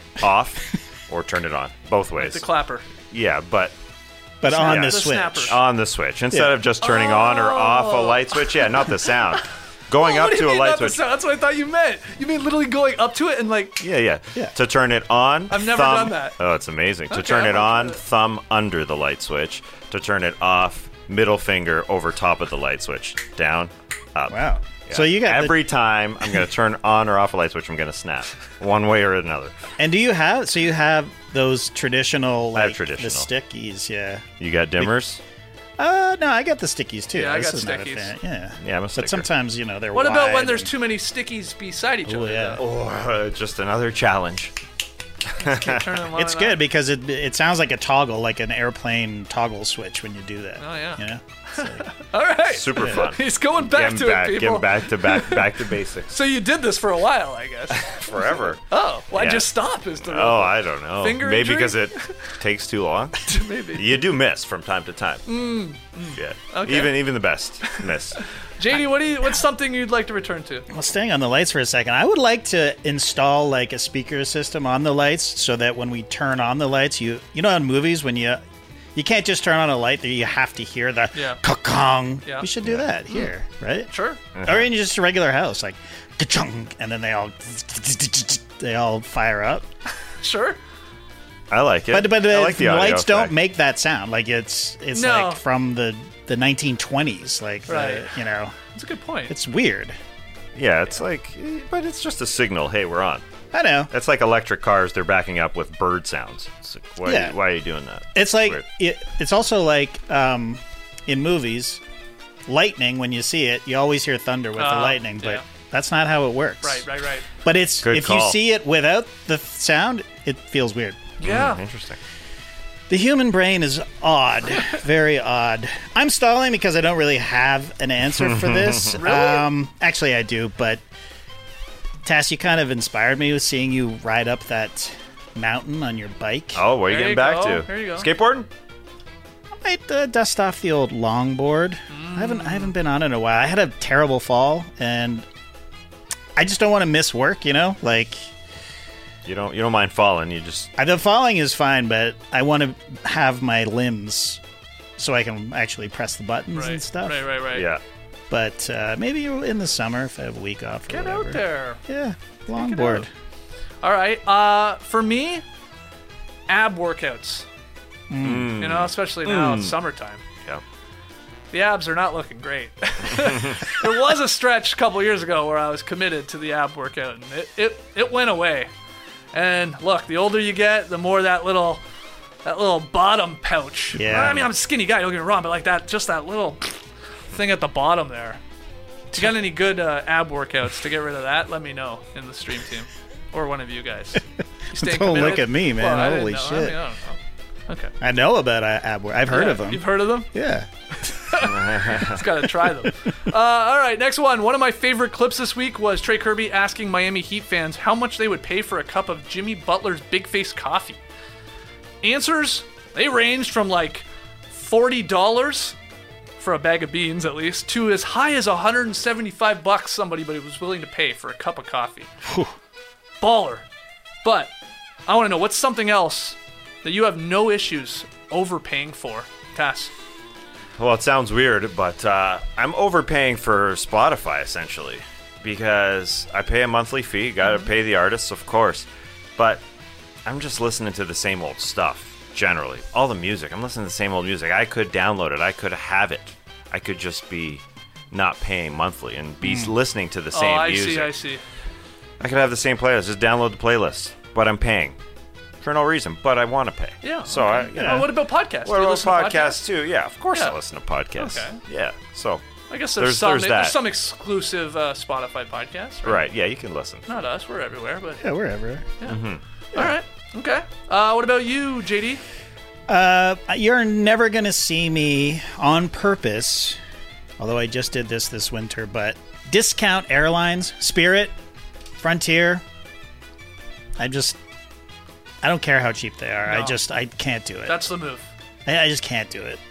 off or turn it on. Both ways. The clapper. Yeah, but on the The switch. snapper. on the switch. Instead of just turning on or off a light switch. Yeah, not the sound. Going up What do to you a mean, light not the switch. sound? That's what I thought you meant. You mean literally going up to it and like... Yeah. To turn it on, I've never thumb, done that. Oh, it's amazing. To Okay, turn it I'm on, thumb under the light switch. To turn it off, middle finger over top of the light switch. Down, up. Wow. Yeah. So you got every time I'm going to turn on or off a light switch, I'm going to snap one way or another. And do you have? So you have those traditional, I have like traditional. the stickies, yeah. You got dimmers? No, I got the stickies too. Yeah, I This got is not a stickies. fan. Yeah, Yeah, I'm a sticker. but sometimes they're. What about when wide there's and- too many stickies beside each other? yeah. Or just another challenge. Keep turning them on It's and good off. because it sounds like a toggle, like an airplane toggle switch when you do that. Oh, yeah. You know? All right. Super fun. He's going back to it, people. Getting back to basics. So you did this for a while, I guess. Forever. Oh, why'd Yeah. you stop? Is the Oh, I don't know. Finger Maybe injury? because it takes too long. Maybe. You do miss from time to time. Yeah. Okay. Even the best miss. JD, what's something you'd like to return to? Well, staying on the lights for a second, I would like to install like a speaker system on the lights so that when we turn on the lights, you know, in movies when you can't just turn on a light, you have to hear the ka-kong. Yeah. We should do that here, right? Sure. Or in just a regular house, like ka-chung, and then they all fire up. Sure. I like it. But I like the audio lights don't effect. make that sound. Like it's No. like from the 1920s. Like Right. That's a good point. it's weird. Yeah, it's like, but it's just a signal. Hey, we're on. I know. It's like electric cars. They're backing up with bird sounds. It's like, why are you doing that? It's like weird. it's also like in movies, lightning. When you see it, you always hear thunder with the lightning, but yeah. that's not how it works. Right. But it's Good if you call. see it without the sound, it feels weird. Yeah. Interesting. The human brain is odd, very odd. I'm stalling because I don't really have an answer for this. Really? Actually, I do, but Tass, you kind of inspired me with seeing you ride up that mountain on your bike. Oh, what are you There getting you back go. to? There you go. Skateboarding? I might dust off the old longboard. I haven't been on it in a while. I had a terrible fall, and I just don't want to miss work. You know, like You don't mind falling. You just the falling is fine, but I want to have my limbs so I can actually press the buttons and stuff. Right. yeah. But maybe in the summer if I have a week off. Or Get whatever. out there. Yeah, longboard. All right. For me, ab workouts. You know, especially now it's summertime. Yeah. The abs are not looking great. There was a stretch a couple years ago where I was committed to the ab workout, and it went away. And look, the older you get, the more that little bottom pouch. Yeah. I mean, I'm a skinny guy, don't get me wrong, but like that little thing at the bottom there. If you got any good ab workouts to get rid of that, let me know in the stream team. Or one of you guys. You staying Don't committed? look at me, man. Well, I didn't Holy know. shit. I mean, I don't know. Okay. I know about ab work. I've heard of them. You've heard of them? Yeah. Just gotta try them. All right, next one. One of my favorite clips this week was Trey Kirby asking Miami Heat fans how much they would pay for a cup of Jimmy Butler's Big Face coffee. Answers, they ranged from like $40 for a bag of beans at least to as high as $175 somebody was willing to pay for a cup of coffee. Baller. But I want to know, what's something else that you have no issues overpaying for? Tass. Well, it sounds weird, but I'm overpaying for Spotify, essentially, because I pay a monthly fee. Got to pay the artists, of course, but I'm just listening to the same old stuff, generally. All the music. I'm listening to the same old music. I could download it. I could have it. I could just be not paying monthly and be listening to the same music. I see. I could have the same playlist. Just download the playlist, but I'm paying for no reason. But I want to pay. Yeah. So what about podcasts? What Do you about listen to podcasts too? Yeah, of course Yeah. I listen to podcasts. Okay. Yeah. So I guess there's there's that. some exclusive Spotify podcasts. Right. Yeah, you can listen. Not us. We're everywhere. But Yeah, we're everywhere. all right. Okay. What about you, JD? You're never going to see me on purpose, although I just did this winter, but discount airlines, Spirit, Frontier. I don't care how cheap they are. No. I can't do it. That's the move. I just can't do it.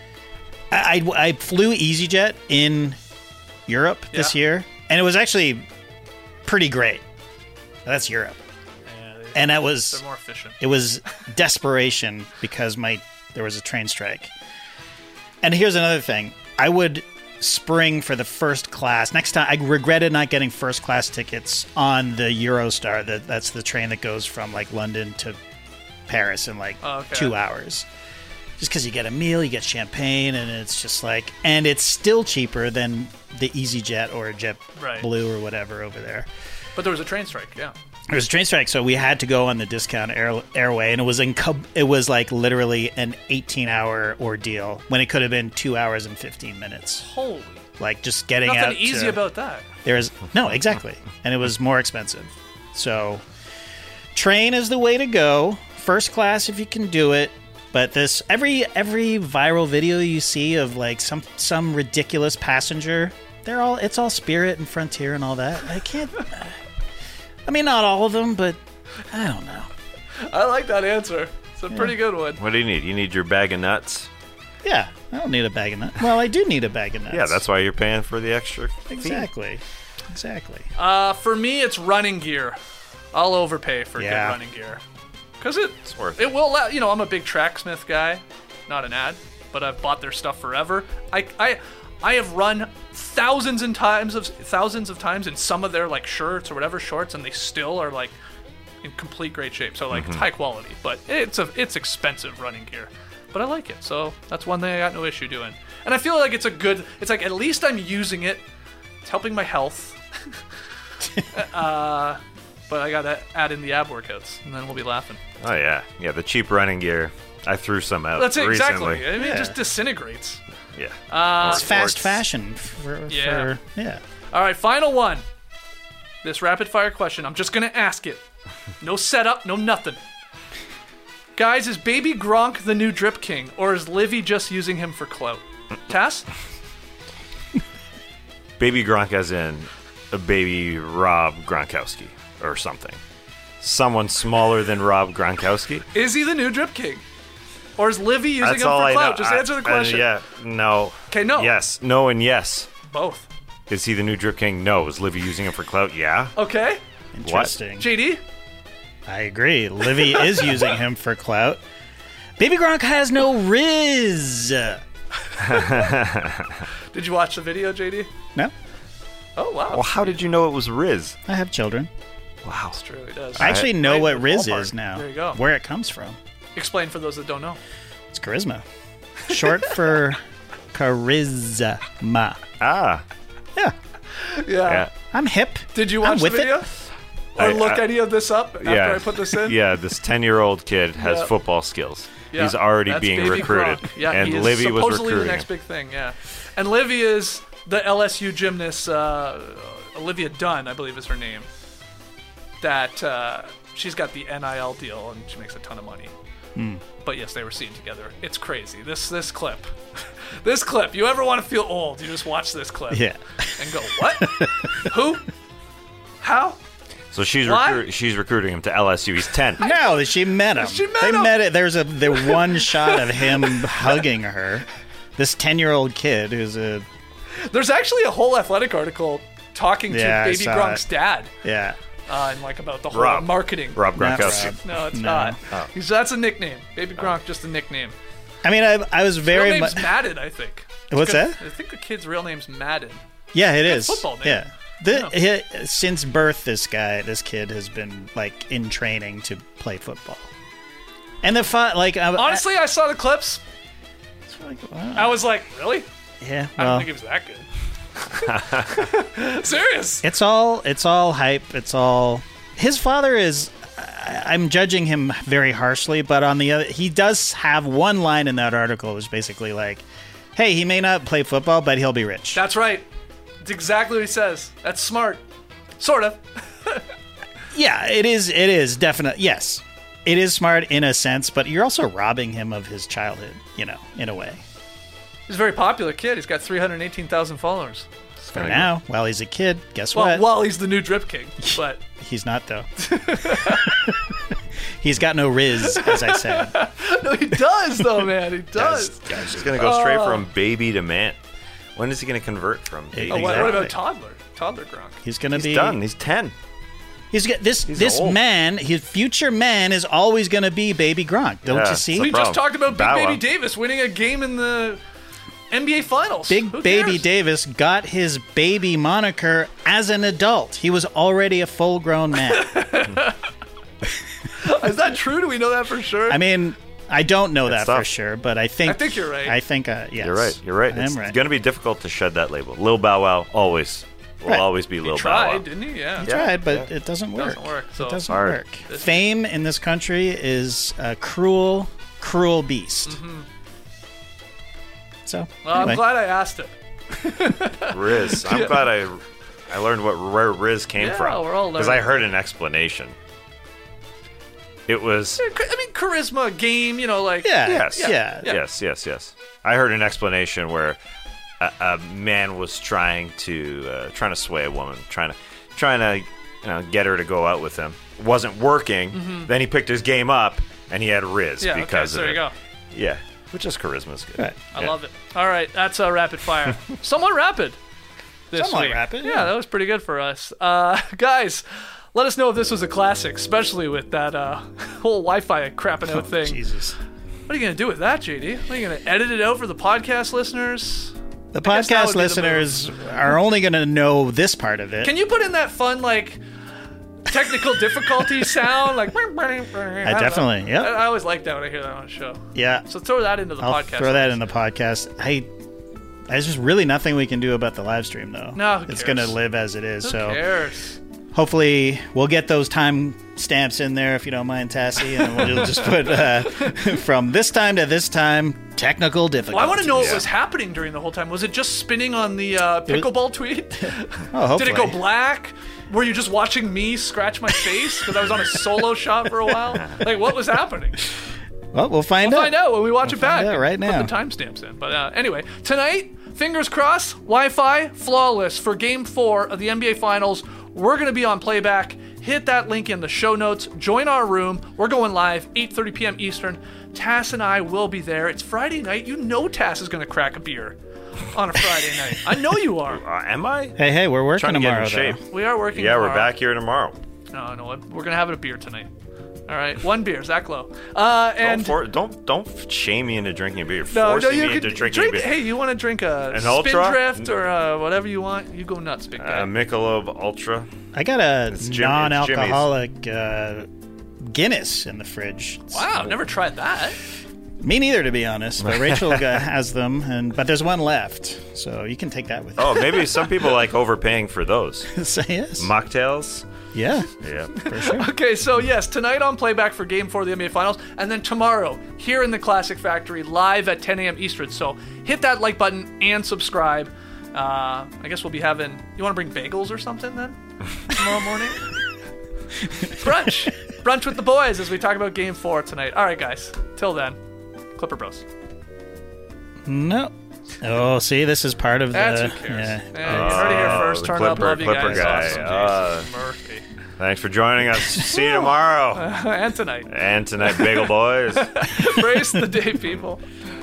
I flew EasyJet in Europe this year, and it was actually pretty great. That's Europe. And that was They're more efficient. It was desperation because there was a train strike. And here's another thing. I would spring for the first class. Next time, I regretted not getting first class tickets on the Eurostar. That's the train that goes from like London to Paris in 2 hours. Just because you get a meal, you get champagne, and it's just like, and it's still cheaper than the EasyJet or JetBlue or whatever over there. But there was a train strike, yeah. There was a train strike, so we had to go on the discount airway, and it was like literally an 18-hour ordeal when it could have been 2 hours and 15 minutes. Holy. Like just getting out. Nothing easy about that. No, exactly. And it was more expensive. So train is the way to go. First class if you can do it. But this every viral video you see of like some ridiculous passenger, it's all Spirit and Frontier and all that. I can't I mean, not all of them, but I don't know. I like that answer. It's a pretty good one. What do you need? You need your bag of nuts? Yeah, I don't need a bag of nuts. Well, I do need a bag of nuts. Yeah, that's why you're paying for the extra fee. Exactly. For me, it's running gear. I'll overpay for good running gear. Because it's worth it. Will allow, I'm a big Tracksmith guy. Not an ad, but I've bought their stuff forever. I have run thousands of times in some of their like shirts or whatever shorts, and they still are like in complete great shape. So like it's high quality, but it's expensive running gear. But I like it, so that's one thing I got no issue doing. And I feel like it's like at least I'm using it. It's helping my health. But I gotta add in the ab workouts, and then we'll be laughing. Oh yeah, the cheap running gear. I threw some out. That's it, recently. exactly. I mean, it just disintegrates. Yeah. It's fast fashion. Yeah. All right, final one. This rapid fire question. I'm just gonna ask it. No setup, no nothing. Guys, is Baby Gronk the new drip king, or is Livy just using him for clout? Tass? Baby Gronk as in a baby Rob Gronkowski or something. Someone smaller than Rob Gronkowski. Is he the new drip king? Or is Livy using him for clout? Just answer the question. Yeah, no. Okay, no. Yes, no, and yes. Both. Is he the new drip king? No. Is Livy using him for clout? Yeah. Okay. Interesting. JD? I agree. Livy is using him for clout. Baby Gronk has no Riz. Did you watch the video, JD? No. Oh, wow. Well, how did you know it was Riz? I have children. Wow. That's true, he does. I actually know what Riz ballpark. is now. There you go. Where it comes from. Explain for those that don't know. It's charisma. Short for charisma. Ah. Yeah. I'm hip. Did you watch the video? Or look any of this up after I put this in? Yeah, this 10-year-old kid has football skills. Yeah, he's already that's being Baby recruited. Gronk. Yeah, and he is Livy was supposedly recruiting the next him. big thing, yeah. And Livy is the LSU gymnast, Olivia Dunn, I believe is her name. That she's got the NIL deal and she makes a ton of money. But yes, they were seen together. It's crazy. This clip. This clip. You ever want to feel old, you just watch this clip. Yeah. And go, what? Who? How? So she's recruiting him to LSU. He's 10. No, she met him. They met it. There's the one shot of him hugging her. This 10-year-old kid who's a... There's actually a whole Athletic article talking to Baby Gronk's dad. Yeah. And like about the whole marketing. Rob Gronkowski. No, it's not. Oh. That's a nickname. Baby Gronk, just a nickname. I mean, I was very Real name's Madden, I think. What's that? I think the kid's real name's Madden. Yeah, it is. Football name. Yeah. Since birth, this kid has been like in training to play football. And honestly, I saw the clips. Wow. I was like, really? Yeah, I don't well, think he was that good. Serious. it's all hype. It's all his father is. I'm judging him very harshly, but on the other, he does have one line in that article, which is basically like, "Hey, he may not play football, but he'll be rich." That's right. It's exactly what he says. That's smart. Sort of. Yeah, it is. It is definitely yes. It is smart in a sense, but you're also robbing him of his childhood. You know, in a way. He's a very popular kid. He's got 318,000 followers. For now, while he's a kid, guess Well, what? while he's the new Drip King, but He's not, though. He's got no riz, as I said. no, he does though, man. He does. Guys, he's going to go straight from baby to man. When is he going to convert from baby? Oh, what about toddler? Toddler Gronk. He's going to He's be done. He's 10. He's got this old. man. His future man is always going to be Baby Gronk. Don't Yeah, you see? We just talked about Big Bow Wow. Baby Davis winning a game in the NBA Finals. Big Who Baby cares? Davis got his baby moniker as an adult. He was already a full-grown man. Is that true? Do we know that for sure? I mean, I don't know that tough. for sure, but I think you're right. I think yes. You're right. You're right. I am It's right. going to be difficult to shed that label. Lil Bow Wow always will Right. always be he Lil Bow tried, Wow. didn't he? Yeah. He tried, but it doesn't work. Doesn't work, so it doesn't hard. work. Fame in this country is a cruel, cruel beast. Mm-hmm. So, Well, anyway. I'm glad I asked it. Riz. I'm glad I learned where Riz came Yeah, from. we're all Because I learning. heard an explanation. It was... I mean, charisma, game, like. Yeah. Yes. Yeah. Yes. I heard an explanation where a man was trying to sway a woman, trying to get her to go out with him. It wasn't working. Then he picked his game up and he had Riz Mm-hmm. Yeah, because okay, so of there it. you go. Yeah, which is charisma is good. Right. I love it. All right, that's rapid fire. Somewhat rapid. This Somewhat week. rapid, Yeah, yeah. that was pretty good for us. Guys, let us know if this was a classic, especially with that whole Wi-Fi crapping out thing. Jesus. What are you going to do with that, JD? Are you going to edit it out for the podcast listeners? The I guess that podcast would be the listeners are only going to know this part of it. Can you put in that fun, technical difficulty sound? I definitely, yeah. I always like that when I hear that on a show. Yeah. So throw that into the I'll podcast. throw that in the podcast. There's just really nothing we can do about the live stream, though. No, who it's cares? going to live as it is. Who so cares? hopefully we'll get those time stamps in there, if you don't mind, Tassie, and we'll just put from this time to this time, technical difficulties. Well, I want to know what was happening during the whole time. Was it just spinning on the pickleball tweet? Oh, hopefully. Did it go black? Were you just watching me scratch my face because I was on a solo shot for a while? What was happening? Well, we'll find out. We'll find out when we watch it back. Out right now. Put the timestamps in. But anyway, tonight, fingers crossed, Wi-Fi flawless for Game 4 of the NBA Finals. We're going to be on playback. Hit that link in the show notes. Join our room. We're going live, 8:30 p.m. Eastern. Tass and I will be there. It's Friday night. You know Tass is going to crack a beer on a Friday night. I know you are. Am I? Hey, we're working Trying to tomorrow, get in shape. We are working Yeah, tomorrow. we're back here tomorrow. No, we're going to have a beer tonight. All right, one beer, Zach Lowe. Don't shame me into drinking a beer. No, Forcing you me into can drinking drink. a beer. Hey, you want to drink An a Ultra? Spindrift or whatever you want? You go nuts, big guy. Michelob Ultra. I got a It's Jimmy's. non-alcoholic Guinness in the fridge. Wow, I've never tried that. Me neither, to be honest. But Rachel has them, but there's one left, so you can take that with you. Oh, maybe some people like overpaying for those. Say yes. Mocktails. Yeah. Yeah. For sure. Okay, so yes, tonight on playback for Game 4 of the NBA Finals, and then tomorrow here in the Classic Factory live at 10 a.m. Eastern. So hit that like button and subscribe. I guess we'll be having. You want to bring bagels or something then tomorrow morning? Brunch with the boys as we talk about Game 4 tonight. All right, guys. Till then, Clipper Bros. No. Oh, see, this is part of That's the. who cares. Yeah. You heard it here first. the Turn up, love you Clipper guys. guy. Awesome, Jason Murphy. Thanks for joining us. See you tomorrow. And tonight. And tonight, Bagel Boys. Embrace the day, people.